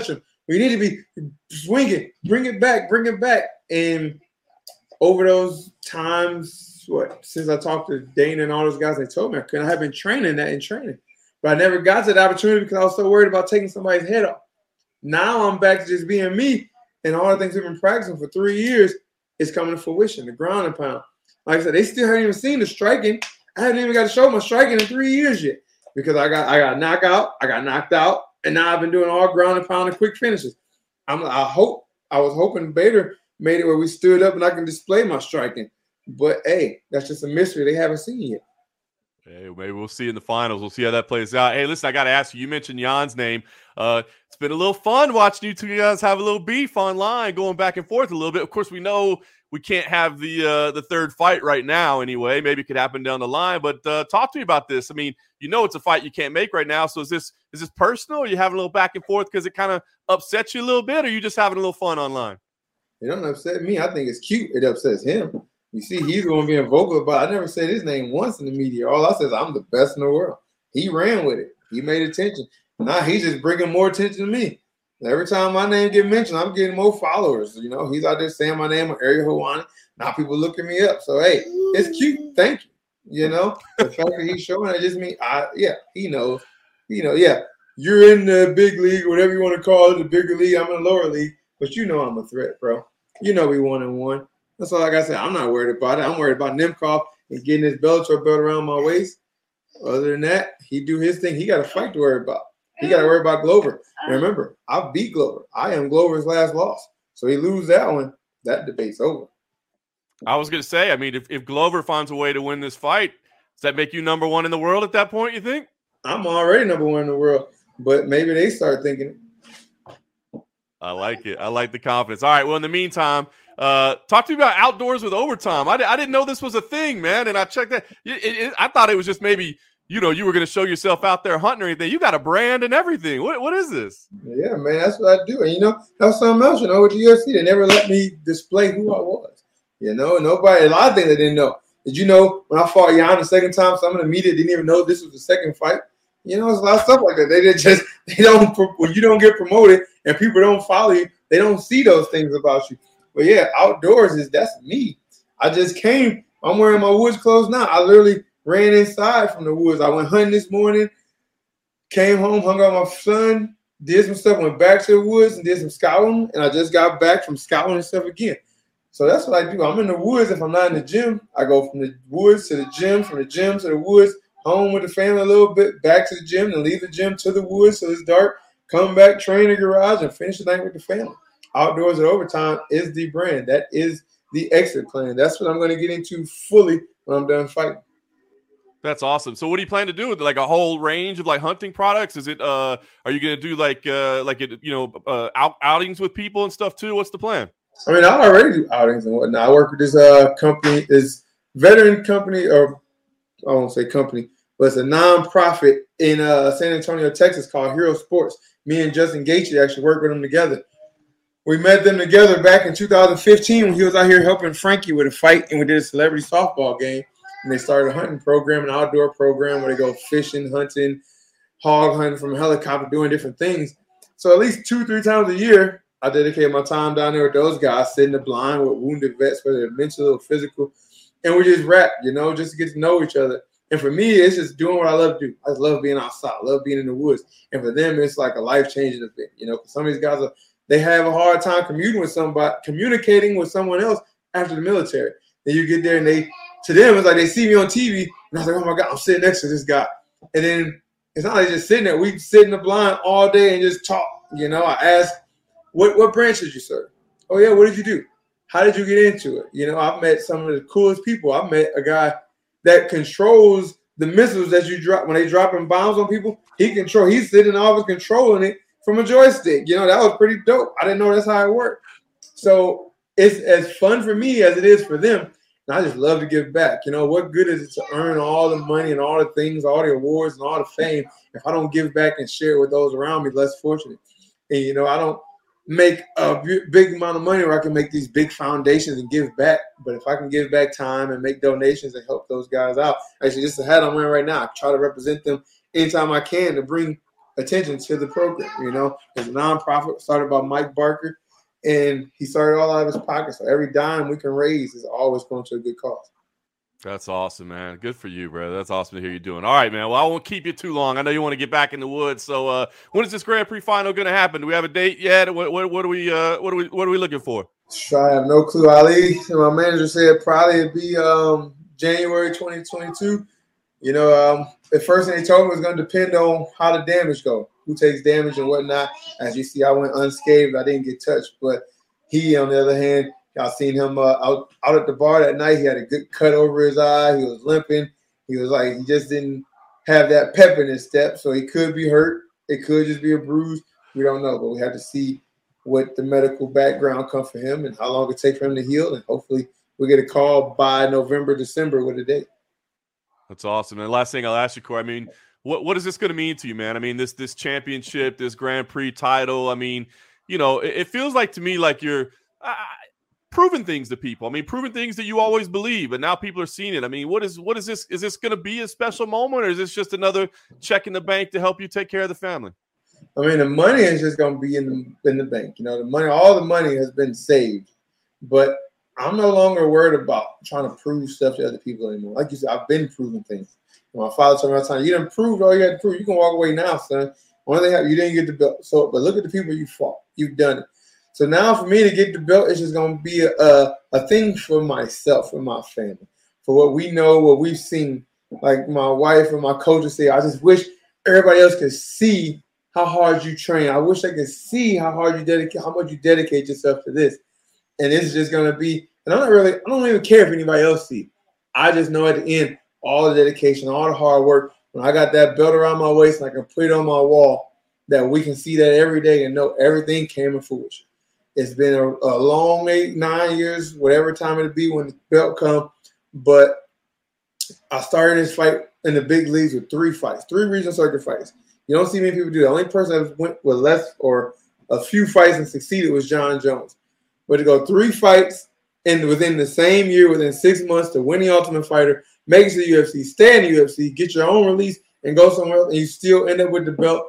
We need to be swinging, bring it back, bring it back. And over those times, what, since I talked to Dana and all those guys, they told me I couldn't. I have been training that in training. But I never got to the opportunity because I was so worried about taking somebody's head off. Now I'm back to just being me. And all the things we've been practicing for three years is coming to fruition, the ground and pound. Like I said, they still haven't even seen the striking. I haven't even got to show my striking in three years yet because I got I got knocked out, I got knocked out, and now I've been doing all ground and pound and quick finishes. I'm, I hope I was hoping Bader made it where we stood up and I can display my striking. But, hey, that's just a mystery they haven't seen yet. Hey, maybe we'll see in the finals. We'll see how that plays out. Hey, listen, I got to ask you, you mentioned Jan's name. Uh, it's been a little fun watching you two guys have a little beef online, going back and forth a little bit. Of course, we know we can't have the uh, the third fight right now anyway. Maybe it could happen down the line. But uh, talk to me about this. I mean, you know it's a fight you can't make right now. So is this is this personal? Or are you having a little back and forth because it kind of upsets you a little bit? Or are you just having a little fun online? It don't upset me. I think it's cute. It upsets him. You see, he's going to be vocal about it. I never said his name once in the media. All I said is I'm the best in the world. He ran with it. He made attention. Now he's just bringing more attention to me. Every time my name get mentioned, I'm getting more followers. You know, he's out there saying my name on Ariel Helwani. Now people looking me up. So, hey, it's cute. Thank you. You know, the fact that he's showing it just means, I, yeah, he knows. You know, yeah, you're in the big league, whatever you want to call it, the bigger league. I'm in the lower league. But you know I'm a threat, bro. You know we one and one. That's all like I said. I'm not worried about it. I'm worried about Nemkov and getting his Bellator belt around my waist. Other than that, he do his thing. He got a fight to worry about. He got to worry about Glover. And remember, I beat Glover. I am Glover's last loss. So he lose that one, that debate's over. I was going to say, I mean, if, if Glover finds a way to win this fight, does that make you number one in the world at that point, you think? I'm already number one in the world. But maybe they start thinking it. I like it. I like the confidence. All right, well, in the meantime, Uh, talk to me about Outdoors with Overtime. I, I didn't know this was a thing, man, and I checked that. It, it, it, I thought it was just maybe, you know, you were going to show yourself out there hunting or anything. You got a brand and everything. What What is this? Yeah, man, that's what I do. And, you know, that's something else, you know, with the U F C. They never let me display who I was. You know, nobody, a lot of things they didn't know. Did you know when I fought Jan the second time, some of the media didn't even know this was the second fight? You know, there's a lot of stuff like that. They did just, they don't, when you don't get promoted and people don't follow you, they don't see those things about you. But yeah, Outdoors is that's me. I just came. I'm wearing my woods clothes now. I literally ran inside from the woods. I went hunting this morning, came home, hung out with my son, did some stuff, went back to the woods and did some scouting, and I just got back from scouting and stuff again. So that's what I do. I'm in the woods. If I'm not in the gym, I go from the woods to the gym, from the gym to the woods, home with the family a little bit, back to the gym, then leave the gym to the woods so it's dark, come back, train in the garage, and finish the night with the family. Outdoors at Overtime is the brand. That is the exit plan. That's what I'm going to get into fully when I'm done fighting. That's awesome. So what do you plan to do with like a whole range of like hunting products? Is it uh are you going to do like uh like it, you know uh out, outings with people and stuff too? What's the plan? I mean, I already do outings and whatnot. I work with this uh company, this veteran company, or I won't say company, but it's a nonprofit in uh San Antonio, Texas called Hero Sports. Me and Justin Gaethje actually work with them together. We met them together back in two thousand fifteen when he was out here helping Frankie with a fight, and we did a celebrity softball game. And they started a hunting program, an outdoor program where they go fishing, hunting, hog hunting from a helicopter, doing different things. So at least two, three times a year, I dedicate my time down there with those guys, sitting in the blind with wounded vets, whether they're mental or physical. And we just rap, you know, just to get to know each other. And for me, it's just doing what I love to do. I just love being outside, I love being in the woods. And for them, it's like a life-changing event. You know, some of these guys are they have a hard time commuting with somebody, communicating with someone else after the military. Then you get there and they, to them, it's like they see me on T V, and I was like, oh my God, I'm sitting next to this guy. And then it's not like just sitting there. We sit in the blind all day and just talk. You know, I ask, what what branch did you serve? Oh yeah, what did you do? How did you get into it? You know, I've met some of the coolest people. I've met a guy that controls the missiles that you drop when they dropping bombs on people. He control. He's sitting in the office controlling it from a joystick. You know, that was pretty dope. I didn't know that's how it worked. So it's as fun for me as it is for them. And I just love to give back. You know, what good is it to earn all the money and all the things, all the awards and all the fame if I don't give back and share it with those around me less fortunate? And, you know, I don't make a big amount of money where I can make these big foundations and give back. But if I can give back time and make donations and help those guys out, actually, just the hat I'm wearing right now, I try to represent them anytime I can to bring attention to the program. You know, it's a nonprofit started by Mike Barker, and he started all out of his pocket. So every dime we can raise is always going to a good cause. That's awesome, man. Good for you, brother. That's awesome to hear you doing. All right, man. Well, I won't keep you too long. I know you want to get back in the woods. So, uh, when is this Grand Prix final going to happen? Do we have a date yet? What, what, what are we, uh, what are we, what are we looking for? I have no clue. Ali, my manager said probably it'd be um, January twenty twenty-two. You know, um, the first thing they told me was going to depend on how the damage go, who takes damage and whatnot. As you see, I went unscathed. I didn't get touched, but he, on the other hand, y'all seen him uh, out out at the bar that night. He had a good cut over his eye. He was limping. He was like, he just didn't have that pep in his step. So he could be hurt. It could just be a bruise. We don't know, but we have to see what the medical background comes for him and how long it takes for him to heal. And hopefully we get a call by November, December with a date. That's awesome. And last thing I'll ask you, Corey, I mean, what what is this going to mean to you, man? I mean, this this championship, this Grand Prix title, I mean, you know, it, it feels like to me like you're uh, proving things to people. I mean, proving things that you always believe, and now people are seeing it. I mean, what is what is this? Is this going to be a special moment, or is this just another check in the bank to help you take care of the family? I mean, the money is just going to be in the in the bank. You know, the money, all the money has been saved, but I'm no longer worried about trying to prove stuff to other people anymore. Like you said, I've been proving things. My father told me all the time, "You didn't prove all you had to prove. You can walk away now, son. Only thing you didn't get the belt. So, but look at the people you fought. You've done it. So now for me to get the belt, it's just going to be a, a a thing for myself, for my family, for what we know, what we've seen. Like my wife and my coaches say, I just wish everybody else could see how hard you train. I wish I could see how hard you dedicate, how much you dedicate yourself to this. And it's just going to be, and I'm not really, I don't even care if anybody else sees. I just know at the end, all the dedication, all the hard work, when I got that belt around my waist and I can put it on my wall, that we can see that every day and know everything came in fruition. It's been a, a long eight, nine years, whatever time it'll be when the belt comes. But I started this fight in the big leagues with three fights, three regional circuit fights. You don't see many people do that. The only person that went with less or a few fights and succeeded was John Jones. But to go three fights and within the same year, within six months, to win the Ultimate Fighter, make it to the U F C, stay in the U F C, get your own release, and go somewhere else, and you still end up with the belt,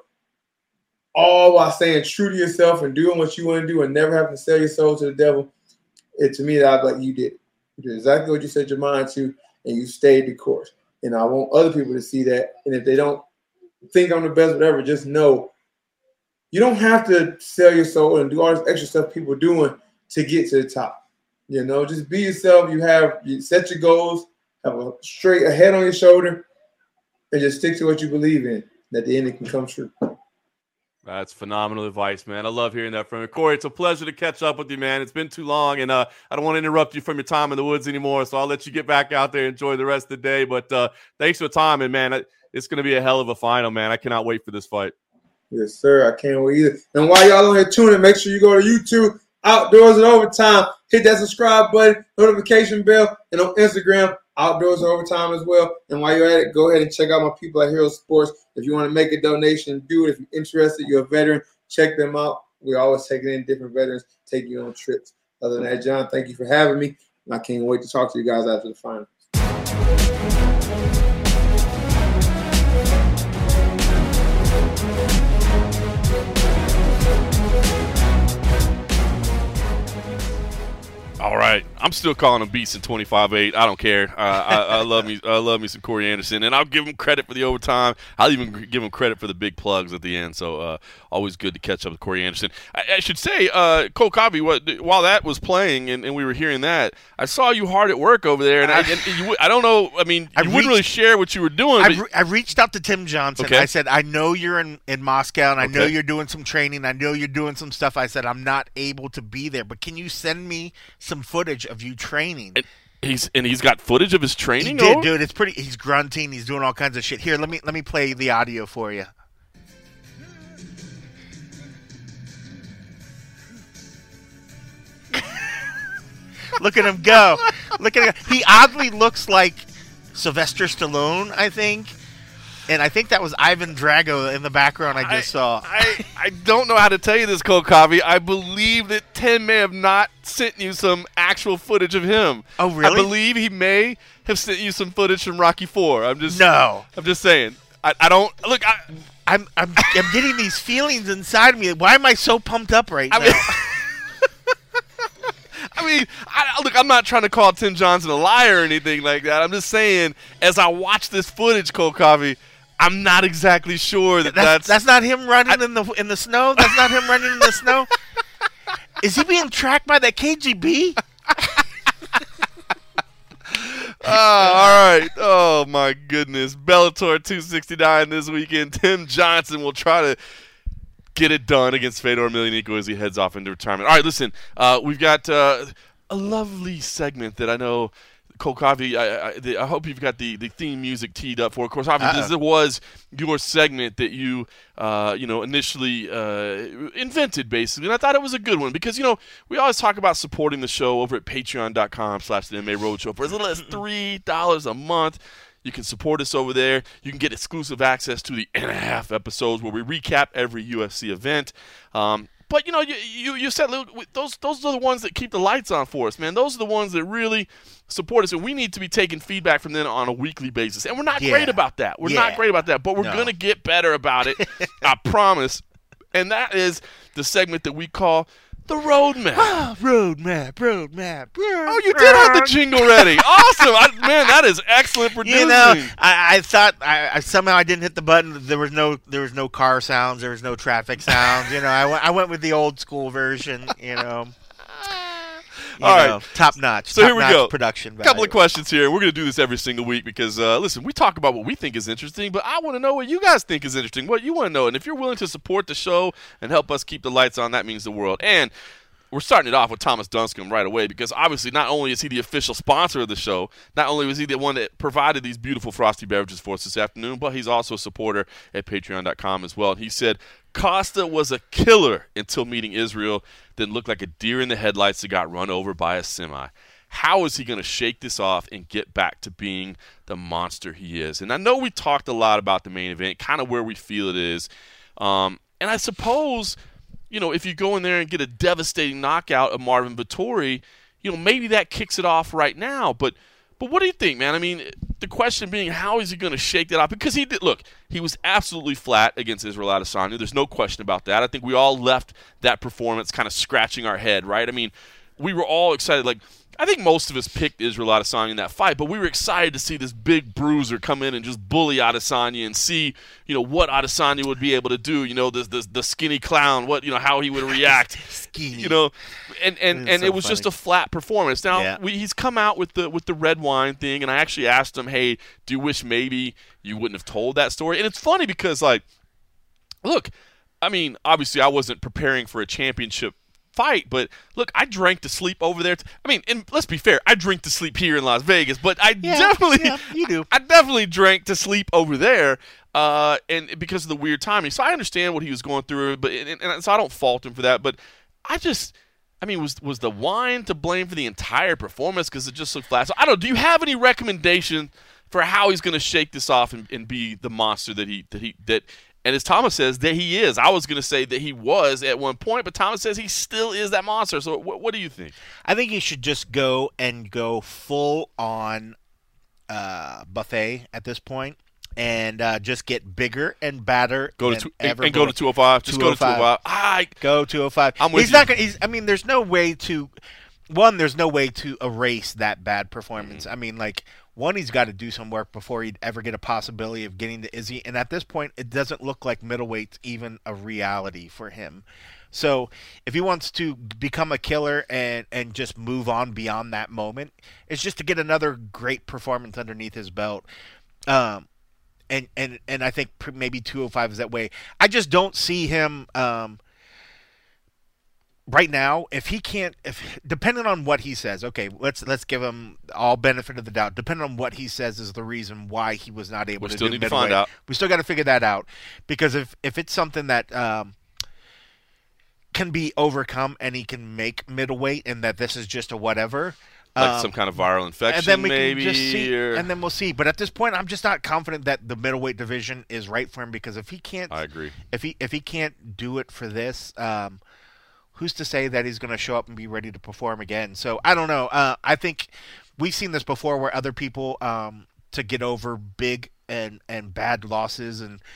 all while staying true to yourself and doing what you want to do and never having to sell your soul to the devil. It to me, I'd like you did it. You did exactly what you set your mind to, and you stayed the course. And I want other people to see that. And if they don't think I'm the best, whatever, just know you don't have to sell your soul and do all this extra stuff people doing to get to the top. You know, just be yourself. You have you set your goals, have a straight a head on your shoulder, and just stick to what you believe in. At the end, it can come true. That's phenomenal advice, man. I love hearing that from you. Corey, it's a pleasure to catch up with you, man. It's been too long, and uh, I don't want to interrupt you from your time in the woods anymore, so I'll let you get back out there and enjoy the rest of the day. But uh, thanks for the time, and, man, it's going to be a hell of a final, man. I cannot wait for this fight. Yes, sir. I can't wait either. And while y'all on here tuning, make sure you go to YouTube, Outdoors and Overtime. Hit that subscribe button, notification bell, and on Instagram, Outdoors and Overtime as well. And while you're at it, go ahead and check out my people at Hero Sports. If you want to make a donation, do it. If you're interested, you're a veteran, check them out. We're always taking in different veterans, taking you on trips. Other than that, John, thank you for having me. And I can't wait to talk to you guys after the final. All right, I'm still calling him Beast in twenty-five eight. I don't care. Uh, I, I love me. I love me some Corey Anderson, and I'll give him credit for the overtime. I'll even give him credit for the big plugs at the end. So uh, always good to catch up with Corey Anderson. I, I should say, uh, Cole Covey, what, while that was playing and, and we were hearing that, I saw you hard at work over there, and I, and you, I don't know. I mean, you I wouldn't reached, really share what you were doing. I, But, re- I reached out to Tim Johnson. Okay. I said, I know you're in, in Moscow, and I Okay. know you're doing some training. I know you're doing some stuff. I said, I'm not able to be there, but can you send me some footage of you training? and he's and he's got footage of his training. He did, over? dude. It's pretty. He's grunting. He's doing all kinds of shit. Here, let me let me play the audio for you. Look at him go. Look at him. He oddly looks like Sylvester Stallone, I think. And I think that was Ivan Drago in the background I just I, saw. I, I don't know how to tell you this, Cole Covey. I believe that Tim may have not sent you some actual footage of him. Oh, really? I believe he may have sent you some footage from Rocky four. I'm just No. I'm just saying. I, I don't look. I, I'm I'm I'm getting these feelings inside of me. Why am I so pumped up right I now? mean, I mean, I, look, I'm not trying to call Tim Johnson a liar or anything like that. I'm just saying, as I watch this footage, Cold Coffee, I'm not exactly sure that that's, that's that's not him running I, in the in the snow. That's not him running in the snow. Is he being tracked by that K G B? Oh, all right. Oh, my goodness. Bellator two sixty-nine this weekend. Tim Johnson will try to get it done against Fedor Emelianenko as he heads off into retirement. All right, listen. Uh, we've got uh, a lovely segment that I know, Cold Coffee, I, I, the, I hope you've got the, the theme music teed up for. Of course, obviously, this was your segment that you, uh, you know, initially uh, invented, basically. And I thought it was a good one because, you know, we always talk about supporting the show over at patreon.com slash the M A Roadshow. For as little as three dollars a month, you can support us over there. You can get exclusive access to the and a half episodes where we recap every U F C event. Um, but, you know, you, you, you said those, those are the ones that keep the lights on for us, man. Those are the ones that really support us, and we need to be taking feedback from them on a weekly basis. And we're not yeah. great about that. We're yeah. not great about that, but we're no. going to get better about it. I promise. And that is the segment that we call the Roadmap. Oh, roadmap, roadmap. Oh, you did have the jingle ready. Awesome. I, man, that is excellent producing. You know, I, I thought I, I somehow I didn't hit the button. There was no there was no car sounds. There was no traffic sounds. You know, I went I went with the old school version. You know. You All know, right. top notch. So top here we notch go. Production value. Couple of questions here. We're going to do this every single week because, uh, listen, we talk about what we think is interesting, but I want to know what you guys think is interesting, what you want to know. And if you're willing to support the show and help us keep the lights on, that means the world. And we're starting it off with Thomas Dunscombe right away because obviously not only is he the official sponsor of the show, not only was he the one that provided these beautiful frosty beverages for us this afternoon, but he's also a supporter at patreon dot com as well. And he said, Costa was a killer until meeting Israel, then looked like a deer in the headlights that got run over by a semi. How is he going to shake this off and get back to being the monster he is? And I know we talked a lot about the main event, kind of where we feel it is. Um, and I suppose, you know, if you go in there and get a devastating knockout of Marvin Vettori, you know, maybe that kicks it off right now. But but what do you think, man? I mean, the question being, how is he going to shake that off? Because he did, look, he was absolutely flat against Israel Adesanya. There's no question about that. I think we all left that performance kind of scratching our head, right? I mean, we were all excited. Like, I think most of us picked Israel Adesanya in that fight, but we were excited to see this big bruiser come in and just bully Adesanya and see, you know, what Adesanya would be able to do. You know, the the, the skinny clown, what you know, how he would react. Skinny. You know, and and, and so it was funny. just a flat performance. Now Yeah. we, he's come out with the with the red wine thing, and I actually asked him, "Hey, do you wish maybe you wouldn't have told that story?" And it's funny because, like, look, I mean, obviously I wasn't preparing for a championship fight, but look, I drank to sleep over there. T- I mean, and let's be fair, I drink to sleep here in Las Vegas, but I Yeah, definitely, yeah, you do. I definitely drank to sleep over there, uh, and because of the weird timing. So I understand what he was going through, but and, and so I don't fault him for that. But I just, I mean, was was the wine to blame for the entire performance because it just looked flat? So I don't. Do you have any recommendation for how he's going to shake this off and, and be the monster that he that he that? And as Thomas says, that he is. I was going to say that he was at one point, but Thomas says he still is that monster. So what, what do you think? I think he should just go and go full on uh, buffet at this point, and uh, just get bigger and badder. Go to than two, and, ever and go to two oh five. Just go to two oh five. I Go two oh five. I'm with he's you. not gonna. He's, I mean, there's no way to. One, there's no way to erase that bad performance. Mm-hmm. I mean, like, one, he's got to do some work before he'd ever get a possibility of getting to Izzy. And at this point, it doesn't look like middleweight's even a reality for him. So if he wants to become a killer and, and just move on beyond that moment, it's just to get another great performance underneath his belt. Um, and, and, and I think maybe two oh five is that way. I just don't see him... Um, Right now, if he can't, if depending on what he says, okay, let's let's give him all benefit of the doubt. Depending on what he says is the reason why he was not able We to still do need to middleweight. find out. We still got to figure that out, because if if it's something that um, can be overcome and he can make middleweight, and that this is just a whatever, like um, some kind of viral infection, and then we maybe. can just see, or... and then we'll see. But at this point, I'm just not confident that the middleweight division is right for him, because if he can't, I agree. if he if he can't do it for this. Um, Who's to say that he's going to show up and be ready to perform again? So I don't know. Uh, I think we've seen this before, where other people um, to get over big and, and bad losses and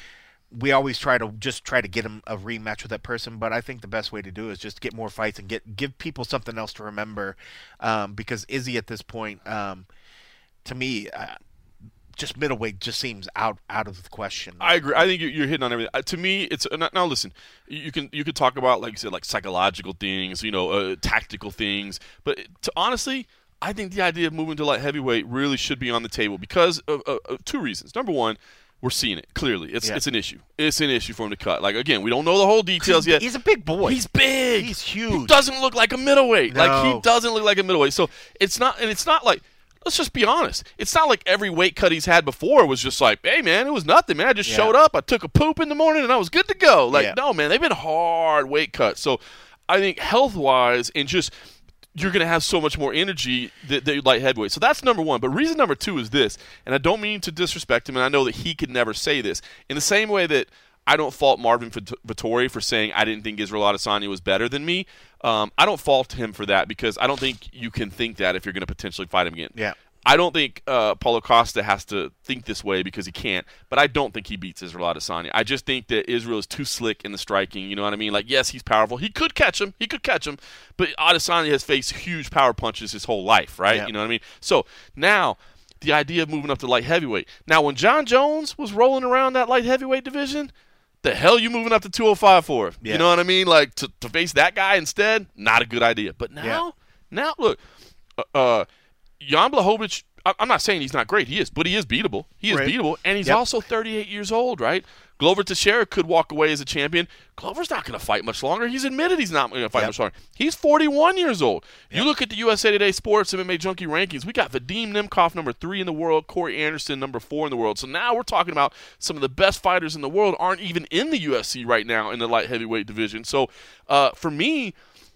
we always try to just try to get him a rematch with that person, but I think the best way to do it is just get more fights and get give people something else to remember. Um, because Izzy at this point, um, to me, uh, just middleweight just seems out out of the question. I agree. I think you're, you're hitting on everything. Uh, to me, it's uh, now. Listen, you can you could talk about, like you said, like psychological things, you know, uh, tactical things. But to honestly, I think the idea of moving to light heavyweight really should be on the table because of, of, of two reasons. Number one, we're seeing it clearly. It's Yeah. it's an issue. It's an issue for him to cut. Like again, we don't know the whole details yet. He's a big boy. He's big. He's huge. He doesn't look like a middleweight. Like he No. doesn't look like a middleweight. So it's not, and it's not like. Let's just be honest. It's not like every weight cut he's had before was just like, hey, man, it was nothing, man. I just Yeah. showed up. I took a poop in the morning, and I was good to go. Like, Yeah. no, man, they've been hard weight cuts. So I think health-wise and just you're going to have so much more energy that, that you light heavyweight. So that's number one. But reason number two is this, and I don't mean to disrespect him, and I know that he could never say this. In the same way that I don't fault Marvin Vettori for saying I didn't think Israel Adesanya was better than me, um, I don't fault him for that because I don't think you can think that if you're going to potentially fight him again. Yeah. I don't think uh, Paulo Costa has to think this way because he can't, but I don't think he beats Israel Adesanya. I just think that Israel is too slick in the striking, you know what I mean? Like, yes, he's powerful. He could catch him. He could catch him, but Adesanya has faced huge power punches his whole life, right? Yeah. You know what I mean? So now the idea of moving up to light heavyweight. Now, when John Jones was rolling around that light heavyweight division, the hell you moving up to two oh five for? Yeah. You know what I mean? Like, to, to face that guy instead, not a good idea. But now, Yeah. now, look, uh, uh, Jan Blachowicz, I- I'm not saying he's not great. He is, but he is beatable. He is Right. beatable, and he's Yep. also thirty-eight years old, right? Glover Teixeira could walk away as a champion. Glover's not going to fight much longer. He's admitted he's not going to fight Yep. much longer. He's forty-one years old. You look at the U S A Today Sports M M A Junkie rankings. We got Vadim Nemkov number three in the world, Corey Anderson number four in the world. So now we're talking about some of the best fighters in the world aren't even in the U F C right now in the light heavyweight division. So uh, for me,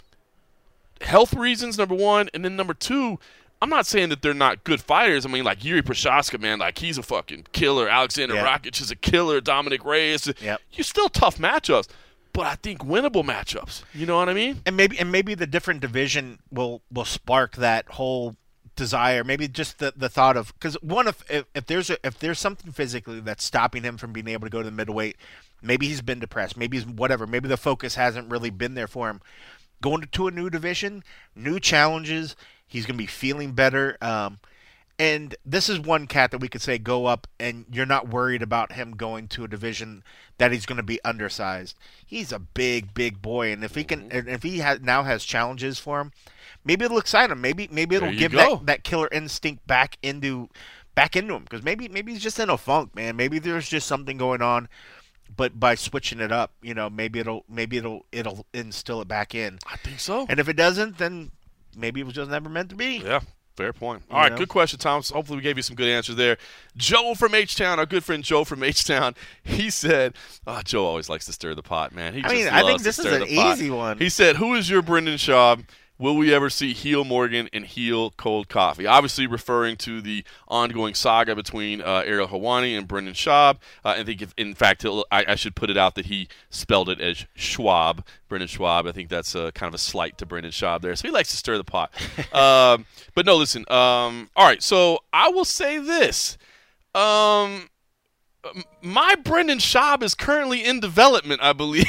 health reasons, number one, and then number two, I'm not saying that they're not good fighters. I mean, like Yuri Prochazka, man, like he's a fucking killer. Alexander Yeah. Rakic is a killer. Dominic Reyes. Yep. You're still tough matchups, but I think winnable matchups. You know what I mean? and maybe and maybe the different division will will spark that whole desire. Maybe just the, the thought of because one if, if if there's a, if there's something physically that's stopping him from being able to go to the middleweight, maybe he's been depressed. Maybe he's whatever. Maybe the focus hasn't really been there for him. Going to a new division, new challenges. He's going to be feeling better. Um, and this is one cat that we could say go up, and you're not worried about him going to a division that he's going to be undersized. He's a big, big boy, and if he can, and if he has, now has challenges for him, maybe it'll excite him. Maybe maybe it'll There you give go. that, that killer instinct back into back into him because maybe maybe he's just in a funk, man. Maybe there's just something going on. But by switching it up, you know, maybe it'll maybe it'll it'll instill it back in. I think so. And if it doesn't, then maybe it was just never meant to be. Yeah, fair point. You All right, know? good question, Thomas. Hopefully we gave you some good answers there. Joe from H-Town, our good friend Joe from H-Town, he said, oh, Joe always likes to stir the pot, man. He I just mean, I think loves to this is stir an the pot. easy one. He said, who is your Brendan Schaub? Will we ever see heel Morgan and heel cold coffee? Obviously referring to the ongoing saga between uh, Ariel Helwani and Brendan Schaub. Uh, I think, if, in fact, he'll, I, I should put it out that he spelled it as Schwab, Brendan Schwab. I think that's a, kind of a slight to Brendan Schaub there. So he likes to stir the pot. um, but no, listen. Um, all right, so I will say this. Um, my Brendan Schaub is currently in development, I believe.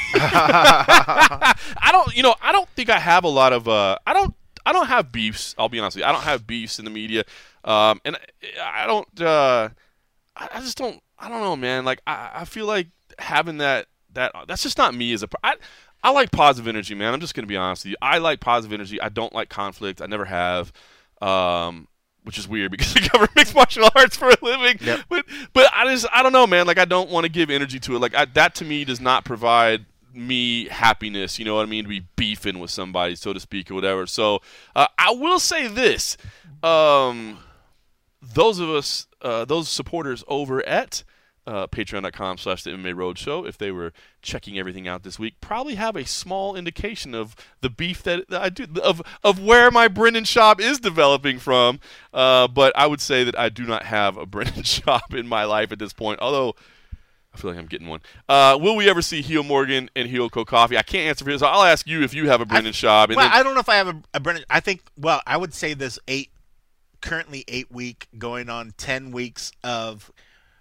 I don't, you know, I don't think I have a lot of, uh, I don't, I don't have beefs. I'll be honest with you. I don't have beefs in the media, um, and I, I don't, uh, I, I just don't, I don't know, man. Like I, I feel like having that, that that's just not me as a. I, I like positive energy, man. I'm just gonna be honest with you. I like positive energy. I don't like conflict. I never have. Um, which is weird because I cover mixed martial arts for a living. Yep. But but I just I don't know, man. Like I don't want to give energy to it. Like I, that to me does not provide me happiness. You know what I mean? To be beefing with somebody, so to speak, or whatever. So uh, I will say this: um, those of us, uh, those supporters over at Uh, patreon.com slash the MMA Roadshow, if they were checking everything out this week, probably have a small indication of the beef that, that I do, of of where my Brendan Schaub is developing from. Uh, but I would say that I do not have a Brendan Schaub in my life at this point, although I feel like I'm getting one. Uh, will we ever see heel Morgan and heel Cold Coffee? I can't answer for this. I'll ask you if you have a Brendan Schaub. And Well, then, I don't know if I have a, a Brendan. I think. Well, I would say this eight, currently eight week, going on ten weeks of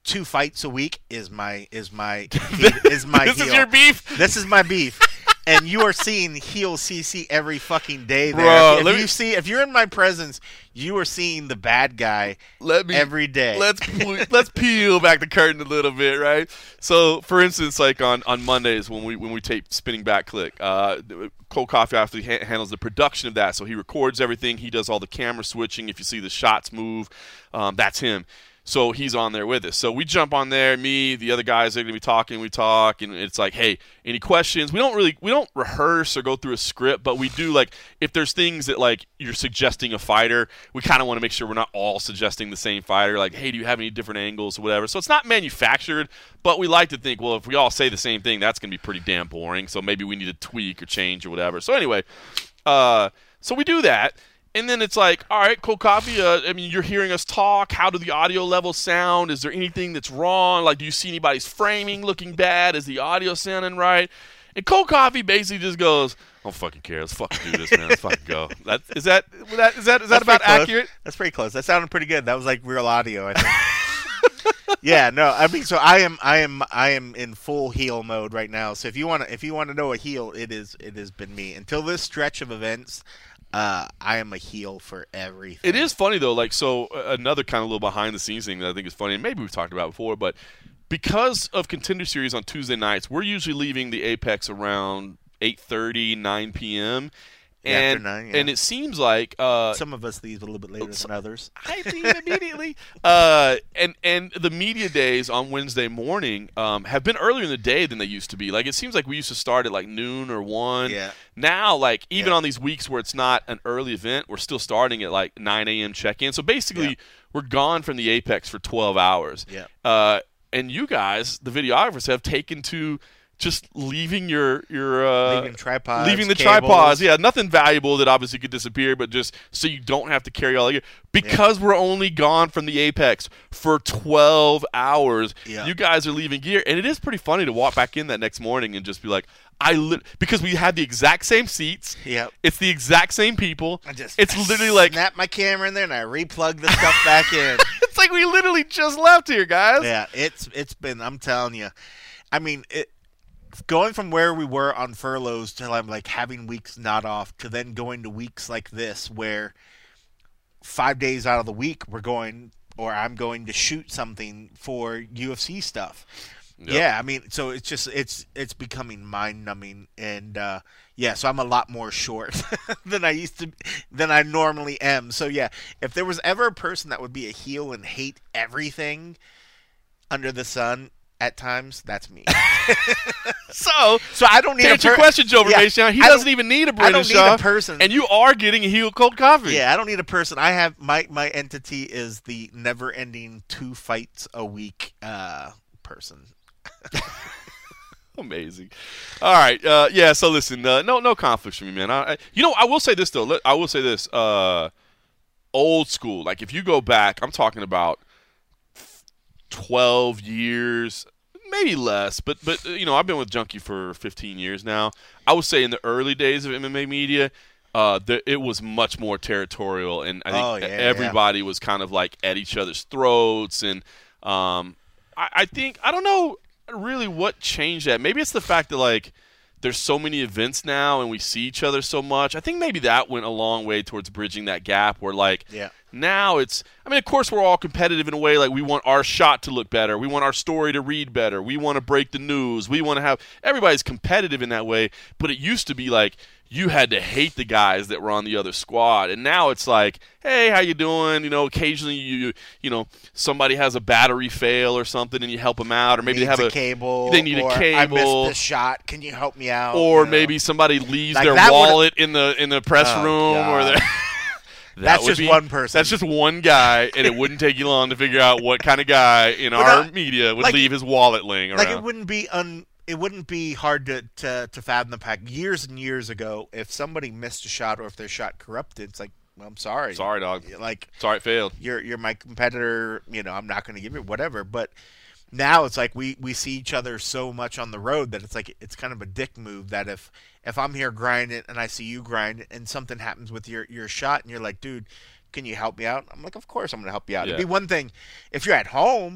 two fights a week is my is my is my This heel. is your beef? This is my beef. And you are seeing heel C C every fucking day there. Bro, if let you me- see if you're in my presence, you are seeing the bad guy Let me every day. Let's let's peel back the curtain a little bit, right? So, for instance, like on, on Mondays when we when we tape Spinning Back Click, uh, Cold Coffee actually ha- handles the production of that. So he records everything. He does all the camera switching. If you see the shots move, um, that's him. So he's on there with us. So we jump on there. Me, the other guys are going to be talking. We talk, and it's like, hey, any questions? We don't really, we don't rehearse or go through a script, but we do like if there's things that like you're suggesting a fighter, we kind of want to make sure we're not all suggesting the same fighter. Like, hey, do you have any different angles or whatever? So it's not manufactured, but we like to think, well, if we all say the same thing, that's going to be pretty damn boring. So maybe we need to tweak or change or whatever. So anyway, uh, so we do that. And then it's like, all right, Cold Coffee, uh, I mean, you're hearing us talk. How do the audio levels sound? Is there anything that's wrong? Like, do you see anybody's framing looking bad? Is the audio sounding right? And Cold Coffee basically just goes, I don't fucking care. Let's fucking do this, man. Let's fucking go. That, is that is that, is that, is that That's about pretty close. accurate? That's pretty close. That sounded pretty good. That was like real audio, I think. Yeah, no, I mean, so I am, I am, I am in full heel mode right now. So if you want to, if you want to know a heel, it is, it has been me until this stretch of events. Uh, I am a heel for everything. It is funny though, like so uh, another kind of little behind the scenes thing that I think is funny, and maybe we've talked about before, but because of Contender Series on Tuesday nights, we're usually leaving the Apex around eight thirty, nine p.m. Yeah, and after nine, yeah. and it seems like uh, Some of us leave a little bit later than others. I leave immediately. Uh, and and the media days on Wednesday morning um, have been earlier in the day than they used to be. Like it seems like we used to start at like noon or one. Yeah. Now, like even Yeah. on these weeks where it's not an early event, we're still starting at like nine a.m. check-in. So basically, Yeah. we're gone from the Apex for twelve hours. Yeah. Uh, and you guys, the videographers, have taken to just leaving your your uh, Leaving tripods, leaving the cables. tripods. Yeah, nothing valuable that obviously could disappear, but just so you don't have to carry all the gear. Because we're only gone from the Apex for twelve hours, Yeah. you guys are leaving gear, and it is pretty funny to walk back in that next morning and just be like, I li-, because we had the exact same seats. Yep. It's the exact same people. I just it's literally like snap my camera in there and I replug the stuff back in. it's like we literally just left here, guys. Yeah, it's it's been. I'm telling you. I mean, it, going from where we were on furloughs to I'm like having weeks not off to then going to weeks like this where five days out of the week we're going or I'm going to shoot something for U F C stuff. Yep. Yeah, I mean, so it's just it's it's becoming mind numbing, and uh, yeah, so I'm a lot more short than I used to, than I normally am. So yeah, if there was ever a person that would be a heel and hate everything under the sun at times, that's me. So, So I don't need to a answer your per- question, Joe yeah, Vermacion, he I doesn't don't- even need a I don't British need a Shaw, person. and you are getting a heel cold coffee. Yeah, I don't need a person. I have my my entity is the never ending two fights a week uh, person. Amazing. All right. Uh, yeah. So listen, uh, no, no conflicts for me, man. I, I, you know, I will say this though. Let- I will say this. Uh, old school. Like if you go back, I'm talking about twelve years, maybe less. But but you know, I've been with Junkie for fifteen years now. I would say in the early days of M M A media, uh, the, it was much more territorial, and I think Oh, yeah, everybody was kind of like at each other's throats. And um, I, I think I don't know really what changed that. Maybe it's the fact that like there's so many events now and we see each other so much. I think maybe that went a long way towards bridging that gap where like Yeah. now it's I mean of course we're all competitive in a way, like we want our shot to look better, we want our story to read better, we want to break the news, we want to have everybody's competitive in that way, but it used to be like you had to hate the guys that were on the other squad, and now it's like, hey, how you doing? You know, occasionally you you know somebody has a battery fail or something, and you help them out, or maybe Needs they have a, a, cable. they need a or, I cable. missed this shot. Can you help me out? or You know? maybe somebody leaves Like their that would've- wallet in the in the press Oh, room, or God. their That That's would just be- one person. That's just one guy, and it wouldn't take you long to figure out what kind of guy in But our not- media would like- leave his wallet laying around. Like it wouldn't be un. It wouldn't be hard to, to, to fathom the fact. Years and years ago, if somebody missed a shot or if their shot corrupted, it's like, well, I'm sorry. Sorry, dog. Like Sorry, it failed. you're you're my competitor. You know, I'm not going to give it whatever. But now it's like we, we see each other so much on the road that it's like it's kind of a dick move. That if if I'm here grinding and I see you grind and something happens with your your shot and you're like, dude, can you help me out? I'm like, of course I'm going to help you out. Yeah. It'd be one thing if you're at home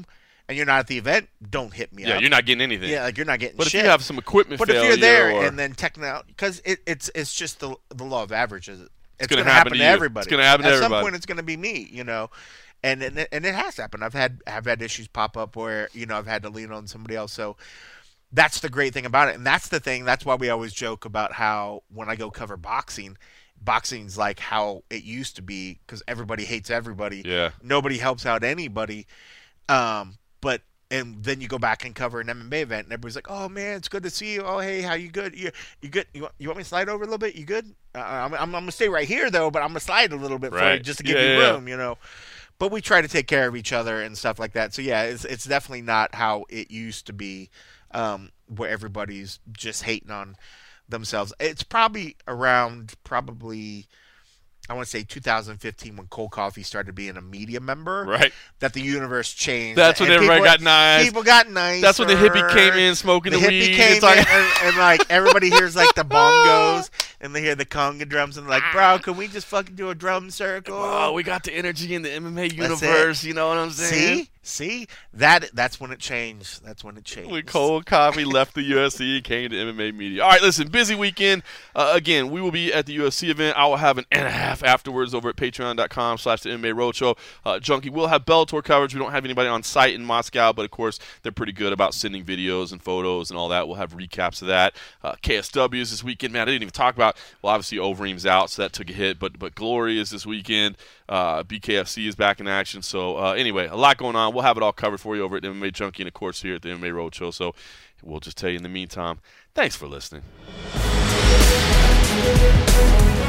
and you're not at the event, don't hit me Yeah, up. you're not getting anything. Yeah, like you're not getting But shit. if you have some equipment but failure if you're there or, and then techno, because it, it's it's just the the law of averages. It's, gonna going to happen happen to to you. everybody. It's gonna happen to At everybody. some point, it's going to be me. You know, and and it, and it has happened. I've had I've had issues pop up where you know I've had to lean on somebody else. So that's the great thing about it, and that's the thing. That's why we always joke about how when I go cover boxing. Boxing's like how it used to be because everybody hates everybody. Yeah. Nobody helps out anybody. Um, but and then you go back and cover an M M A event, and everybody's like, "Oh man, it's good to see you. Oh hey, how you good? You you good? You want, you want me to slide over a little bit? You good? Uh, I'm, I'm I'm gonna stay right here though, but I'm gonna slide a little bit for you Right. just to give Yeah, you yeah, room, you know." But we try to take care of each other and stuff like that. So yeah, it's it's definitely not how it used to be, um, where everybody's just hating on themselves. It's probably around probably I want to say two thousand fifteen when Cold Coffee started being a media member, Right. that the universe changed. That's when And everybody people- got nice. People got nice. That's when the hippie came in smoking The the, hippie weed. came It's like- in and, and like everybody hears like the bongos and they hear the conga drums and like, bro, can we just fucking do a drum circle? oh, we got the energy in the M M A it. universe. You know what I'm saying? See, see that that's when it changed. That's when it changed. When Cold Coffee left the U F C and came to M M A media. All right, listen, busy weekend. Uh, again, we will be at the U F C event. I will have an and a half afterwards over at patreon.com slash the MMA Roadshow. Uh, Junkie will have Bellator coverage. We don't have anybody on site in Moscow, but of course, they're pretty good about sending videos and photos and all that. We'll have recaps of that. Uh, K S W is this weekend. Man, I didn't even talk about, well, obviously Overeem's out, so that took a hit, but but Glory is this weekend. Uh, B K F C is back in action. So uh, anyway, a lot going on. We'll have it all covered for you over at M M A Junkie and, of course, here at the M M A Roadshow. So we'll just tell you in the meantime, thanks for listening.